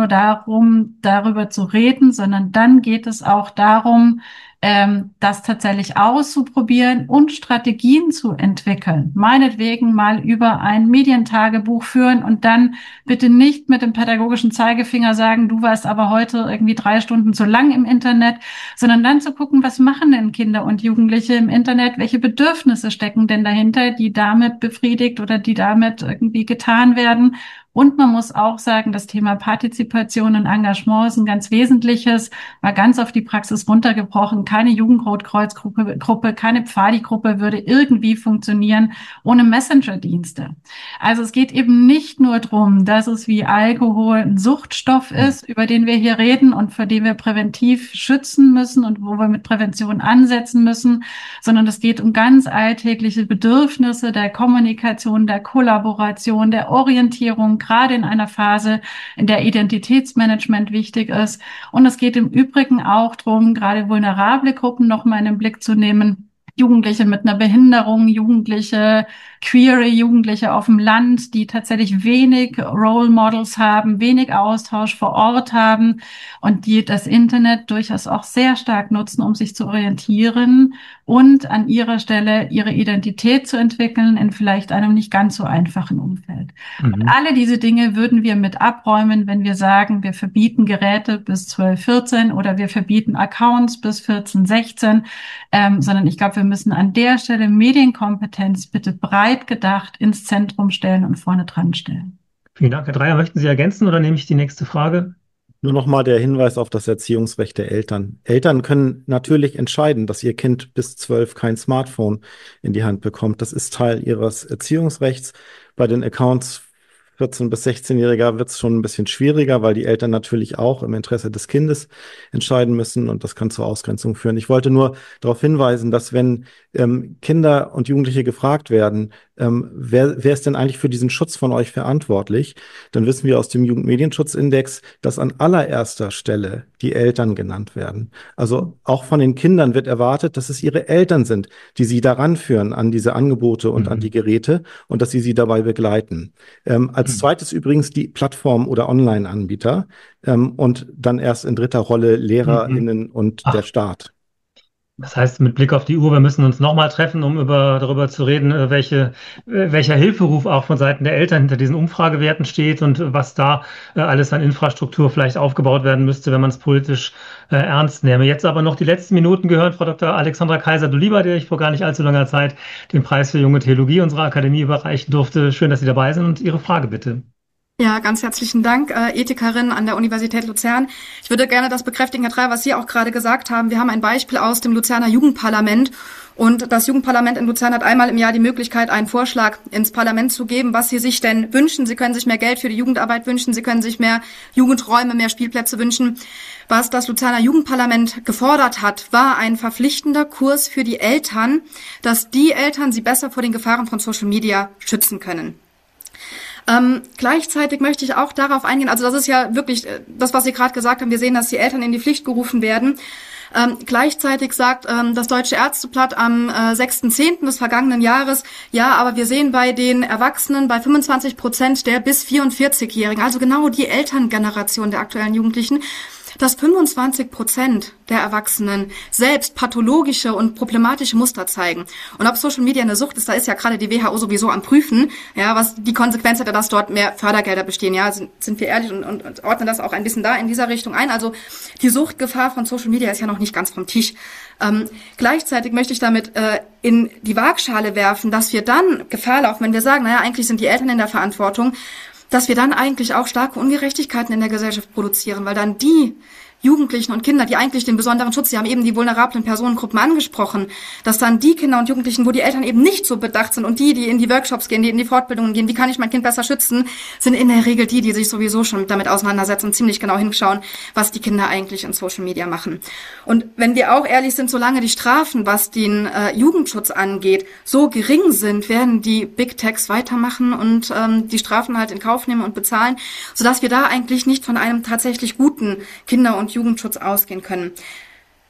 nur darum, darüber zu reden, sondern dann geht es auch darum, ähm, das tatsächlich auszuprobieren und Strategien zu entwickeln. Meinetwegen mal über ein Medientagebuch führen und dann bitte nicht mit dem pädagogischen Zeigefinger sagen, du warst aber heute irgendwie drei Stunden zu lang im Internet, sondern dann zu gucken, was machen denn Kinder und Jugendliche im Internet, welche Bedürfnisse stecken denn dahinter, die damit befriedigt oder die damit irgendwie getan werden. Und man muss auch sagen, das Thema Partizipation und Engagement ist ein ganz wesentliches, mal ganz auf die Praxis runtergebrochen. Keine Jugendrotkreuzgruppe, Gruppe, keine Pfadi-Gruppe würde irgendwie funktionieren ohne Messenger-Dienste. Also es geht eben nicht nur darum, dass es wie Alkohol ein Suchtstoff ist, über den wir hier reden und vor dem wir präventiv schützen müssen und wo wir mit Prävention ansetzen müssen, sondern es geht um ganz alltägliche Bedürfnisse der Kommunikation, der Kollaboration, der Orientierung, gerade in einer Phase, in der Identitätsmanagement wichtig ist. Und es geht im Übrigen auch darum, gerade vulnerable Gruppen noch mal in den Blick zu nehmen. Jugendliche mit einer Behinderung, Jugendliche, queere Jugendliche auf dem Land, die tatsächlich wenig Role Models haben, wenig Austausch vor Ort haben und die das Internet durchaus auch sehr stark nutzen, um sich zu orientieren und an ihrer Stelle ihre Identität zu entwickeln in vielleicht einem nicht ganz so einfachen Umfeld. Mhm. Und alle diese Dinge würden wir mit abräumen, wenn wir sagen, wir verbieten Geräte bis zwölf, vierzehn oder wir verbieten Accounts bis vierzehn, sechzehn, ähm, sondern ich glaube, wir müssen an der Stelle Medienkompetenz bitte breit gedacht ins Zentrum stellen und vorne dran stellen. Vielen Dank, Herr Dreier. Möchten Sie ergänzen oder nehme ich die nächste Frage? Nur nochmal der Hinweis auf das Erziehungsrecht der Eltern. Eltern können natürlich entscheiden, dass ihr Kind bis zwölf kein Smartphone in die Hand bekommt. Das ist Teil ihres Erziehungsrechts. Bei den Accounts vierzehn- bis sechzehnjähriger wird es schon ein bisschen schwieriger, weil die Eltern natürlich auch im Interesse des Kindes entscheiden müssen und das kann zur Ausgrenzung führen. Ich wollte nur darauf hinweisen, dass wenn ähm, Kinder und Jugendliche gefragt werden, ähm, wer, wer ist denn eigentlich für diesen Schutz von euch verantwortlich, dann wissen wir aus dem Jugendmedienschutzindex, dass an allererster Stelle die Eltern genannt werden. Also auch von den Kindern wird erwartet, dass es ihre Eltern sind, die sie daran führen an diese Angebote und mhm. an die Geräte und dass sie sie dabei begleiten. Ähm, als zweites übrigens die Plattform- oder Online-Anbieter ähm, und dann erst in dritter Rolle LehrerInnen mhm. und Ach. der Staat. Das heißt, mit Blick auf die Uhr, wir müssen uns nochmal treffen, um über, darüber zu reden, welche, welcher Hilferuf auch von Seiten der Eltern hinter diesen Umfragewerten steht und was da äh, alles an Infrastruktur vielleicht aufgebaut werden müsste, wenn man es politisch äh, ernst nehme. Jetzt aber noch die letzten Minuten gehören Frau Doktor Alexandra Kaiser-Duliba, der ich vor gar nicht allzu langer Zeit den Preis für junge Theologie unserer Akademie überreichen durfte. Schön, dass Sie dabei sind und Ihre Frage bitte. Ja, ganz herzlichen Dank, äh, Ethikerin an der Universität Luzern. Ich würde gerne das bekräftigen, Herr Dreier, was Sie auch gerade gesagt haben. Wir haben ein Beispiel aus dem Luzerner Jugendparlament. Und das Jugendparlament in Luzern hat einmal im Jahr die Möglichkeit, einen Vorschlag ins Parlament zu geben, was Sie sich denn wünschen. Sie können sich mehr Geld für die Jugendarbeit wünschen. Sie können sich mehr Jugendräume, mehr Spielplätze wünschen. Was das Luzerner Jugendparlament gefordert hat, war ein verpflichtender Kurs für die Eltern, dass die Eltern sie besser vor den Gefahren von Social Media schützen können. Ähm, gleichzeitig möchte ich auch darauf eingehen, also das ist ja wirklich äh, das, was Sie gerade gesagt haben, wir sehen, dass die Eltern in die Pflicht gerufen werden. Ähm, gleichzeitig sagt ähm, das Deutsche Ärzteblatt am äh, sechsten zehnten des vergangenen Jahres, ja, aber wir sehen bei den Erwachsenen bei fünfundzwanzig Prozent der bis vierundvierzigjährigen, also genau die Elterngeneration der aktuellen Jugendlichen, dass fünfundzwanzig Prozent der Erwachsenen selbst pathologische und problematische Muster zeigen. Und ob Social Media eine Sucht ist, da ist ja gerade die W H O sowieso am Prüfen, ja, was die Konsequenz hätte, dass dort mehr Fördergelder bestehen. Ja, sind, sind wir ehrlich und, und, und ordnen das auch ein bisschen da in dieser Richtung ein. Also die Suchtgefahr von Social Media ist ja noch nicht ganz vom Tisch. Ähm, gleichzeitig möchte ich damit äh, in die Waagschale werfen, dass wir dann Gefahr laufen, wenn wir sagen, naja, eigentlich sind die Eltern in der Verantwortung, dass wir dann eigentlich auch starke Ungerechtigkeiten in der Gesellschaft produzieren, weil dann die Jugendlichen und Kinder, die eigentlich den besonderen Schutz, Sie haben eben die vulnerablen Personengruppen angesprochen, dass dann die Kinder und Jugendlichen, wo die Eltern eben nicht so bedacht sind und die, die in die Workshops gehen, die in die Fortbildungen gehen, wie kann ich mein Kind besser schützen, sind in der Regel die, die sich sowieso schon damit auseinandersetzen und ziemlich genau hinschauen, was die Kinder eigentlich in Social Media machen. Und wenn wir auch ehrlich sind, solange die Strafen, was den äh, Jugendschutz angeht, so gering sind, werden die Big Techs weitermachen und ähm, die Strafen halt in Kauf nehmen und bezahlen, sodass wir da eigentlich nicht von einem tatsächlich guten Kinder- und Jugendschutz ausgehen können.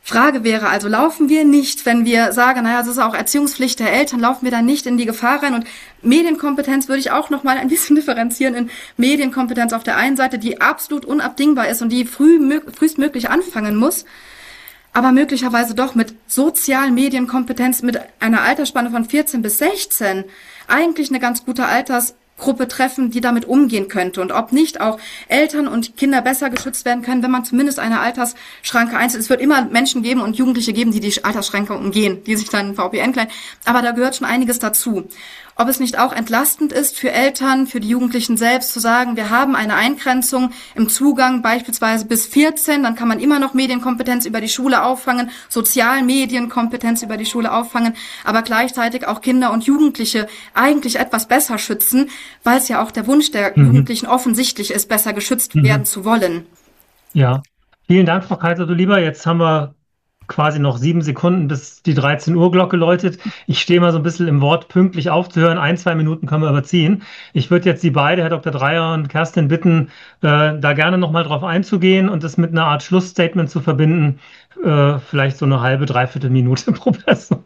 Frage wäre also, laufen wir nicht, wenn wir sagen, naja, das ist auch Erziehungspflicht der Eltern, laufen wir da nicht in die Gefahr rein? Und Medienkompetenz würde ich auch nochmal ein bisschen differenzieren in Medienkompetenz auf der einen Seite, die absolut unabdingbar ist und die früh, frühestmöglich anfangen muss, aber möglicherweise doch mit Sozialmedienkompetenz mit einer Altersspanne von vierzehn bis sechzehn eigentlich eine ganz gute Altersgruppe treffen, die damit umgehen könnte. Und ob nicht auch Eltern und Kinder besser geschützt werden können, wenn man zumindest eine Altersschranke einstellt. Es wird immer Menschen geben und Jugendliche geben, die die Altersschranke umgehen, die sich dann V P N kleiden. Aber da gehört schon einiges dazu. Ob es nicht auch entlastend ist für Eltern, für die Jugendlichen selbst zu sagen, wir haben eine Eingrenzung im Zugang beispielsweise bis vierzehn, dann kann man immer noch Medienkompetenz über die Schule auffangen, Sozialmedienkompetenz über die Schule auffangen, aber gleichzeitig auch Kinder und Jugendliche eigentlich etwas besser schützen, weil es ja auch der Wunsch der mhm. Jugendlichen offensichtlich ist, besser geschützt mhm. werden zu wollen. Ja, vielen Dank, Frau Kaiser-Duliber. Jetzt haben wir quasi noch sieben Sekunden, bis die dreizehn Uhr Glocke läutet. Ich stehe mal so ein bisschen im Wort, pünktlich aufzuhören. Ein, zwei Minuten können wir überziehen. Ich würde jetzt Sie beide, Herr Doktor Dreyer und Kerstin, bitten, äh, da gerne nochmal drauf einzugehen und das mit einer Art Schlussstatement zu verbinden. Äh, vielleicht so eine halbe, dreiviertel Minute pro Person.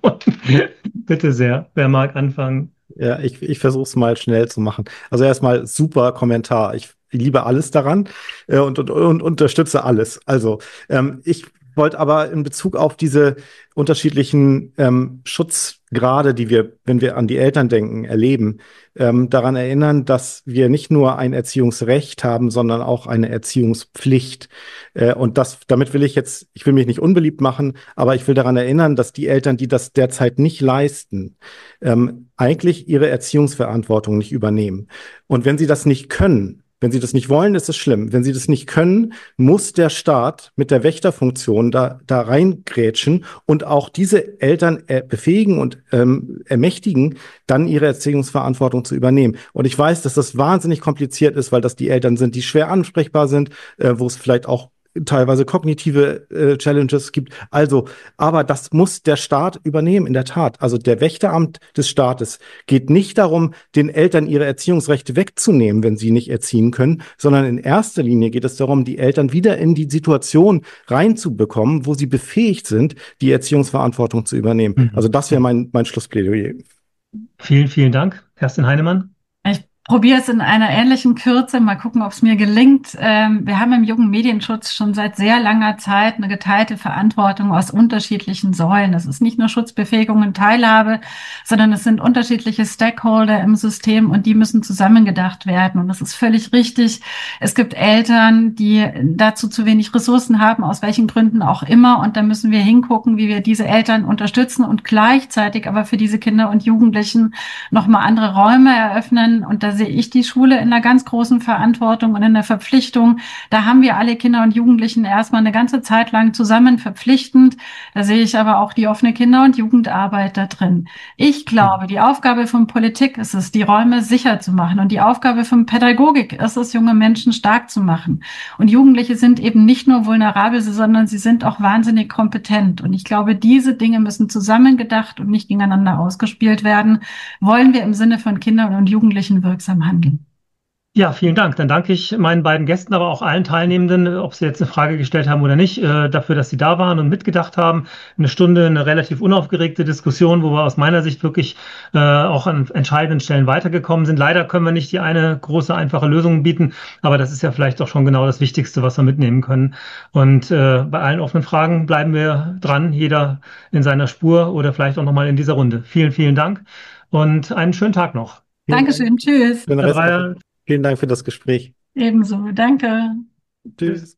Bitte sehr. Wer mag anfangen? Ja, ich, ich versuche es mal schnell zu machen. Also erstmal super Kommentar. Ich liebe alles daran äh, und, und, und unterstütze alles. Also ähm, ich wollte aber in Bezug auf diese unterschiedlichen ähm, Schutzgrade, die wir, wenn wir an die Eltern denken, erleben, ähm, daran erinnern, dass wir nicht nur ein Erziehungsrecht haben, sondern auch eine Erziehungspflicht. Äh, und das, damit will ich jetzt, ich will mich nicht unbeliebt machen, aber ich will daran erinnern, dass die Eltern, die das derzeit nicht leisten, ähm, eigentlich ihre Erziehungsverantwortung nicht übernehmen. Und wenn sie das nicht können, wenn sie das nicht wollen, ist es schlimm. Wenn sie das nicht können, muss der Staat mit der Wächterfunktion da, da reingrätschen und auch diese Eltern äh, befähigen und ähm, ermächtigen, dann ihre Erziehungsverantwortung zu übernehmen. Und ich weiß, dass das wahnsinnig kompliziert ist, weil das die Eltern sind, die schwer ansprechbar sind, äh, wo es vielleicht auch teilweise kognitive äh, Challenges gibt. Also, aber das muss der Staat übernehmen, in der Tat. Also der Wächteramt des Staates geht nicht darum, den Eltern ihre Erziehungsrechte wegzunehmen, wenn sie nicht erziehen können, sondern in erster Linie geht es darum, die Eltern wieder in die Situation reinzubekommen, wo sie befähigt sind, die Erziehungsverantwortung zu übernehmen. Mhm. Also das wäre mein, mein Schlussplädoyer. Vielen, vielen Dank. Kerstin Heinemann. Probiere es in einer ähnlichen Kürze, mal gucken, ob es mir gelingt. Ähm, wir haben im Jugendmedienschutz schon seit sehr langer Zeit eine geteilte Verantwortung aus unterschiedlichen Säulen. Das ist nicht nur Schutzbefähigung und Teilhabe, sondern es sind unterschiedliche Stakeholder im System und die müssen zusammengedacht werden. Und das ist völlig richtig. Es gibt Eltern, die dazu zu wenig Ressourcen haben, aus welchen Gründen auch immer. Und da müssen wir hingucken, wie wir diese Eltern unterstützen und gleichzeitig aber für diese Kinder und Jugendlichen nochmal andere Räume eröffnen. Und da sehe ich die Schule in einer ganz großen Verantwortung und in der Verpflichtung. Da haben wir alle Kinder und Jugendlichen erstmal eine ganze Zeit lang zusammen verpflichtend. Da sehe ich aber auch die offene Kinder- und Jugendarbeit da drin. Ich glaube, die Aufgabe von Politik ist es, die Räume sicher zu machen. Und die Aufgabe von Pädagogik ist es, junge Menschen stark zu machen. Und Jugendliche sind eben nicht nur vulnerabel, sondern sie sind auch wahnsinnig kompetent. Und ich glaube, diese Dinge müssen zusammengedacht und nicht gegeneinander ausgespielt werden. Wollen wir im Sinne von Kindern und Jugendlichen wirksam handeln. Ja, vielen Dank. Dann danke ich meinen beiden Gästen, aber auch allen Teilnehmenden, ob sie jetzt eine Frage gestellt haben oder nicht, äh, dafür, dass sie da waren und mitgedacht haben. Eine Stunde, eine relativ unaufgeregte Diskussion, wo wir aus meiner Sicht wirklich äh, auch an entscheidenden Stellen weitergekommen sind. Leider können wir nicht die eine große, einfache Lösung bieten, aber das ist ja vielleicht auch schon genau das Wichtigste, was wir mitnehmen können. Und äh, bei allen offenen Fragen bleiben wir dran, jeder in seiner Spur oder vielleicht auch nochmal in dieser Runde. Vielen, vielen Dank und einen schönen Tag noch. Dankeschön, tschüss. Vielen Dank für das Gespräch. Ebenso, danke. Tschüss.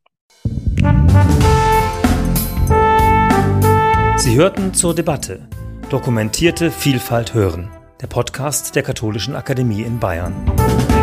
Sie hörten zur Debatte Dokumentierte Vielfalt hören, der Podcast der Katholischen Akademie in Bayern.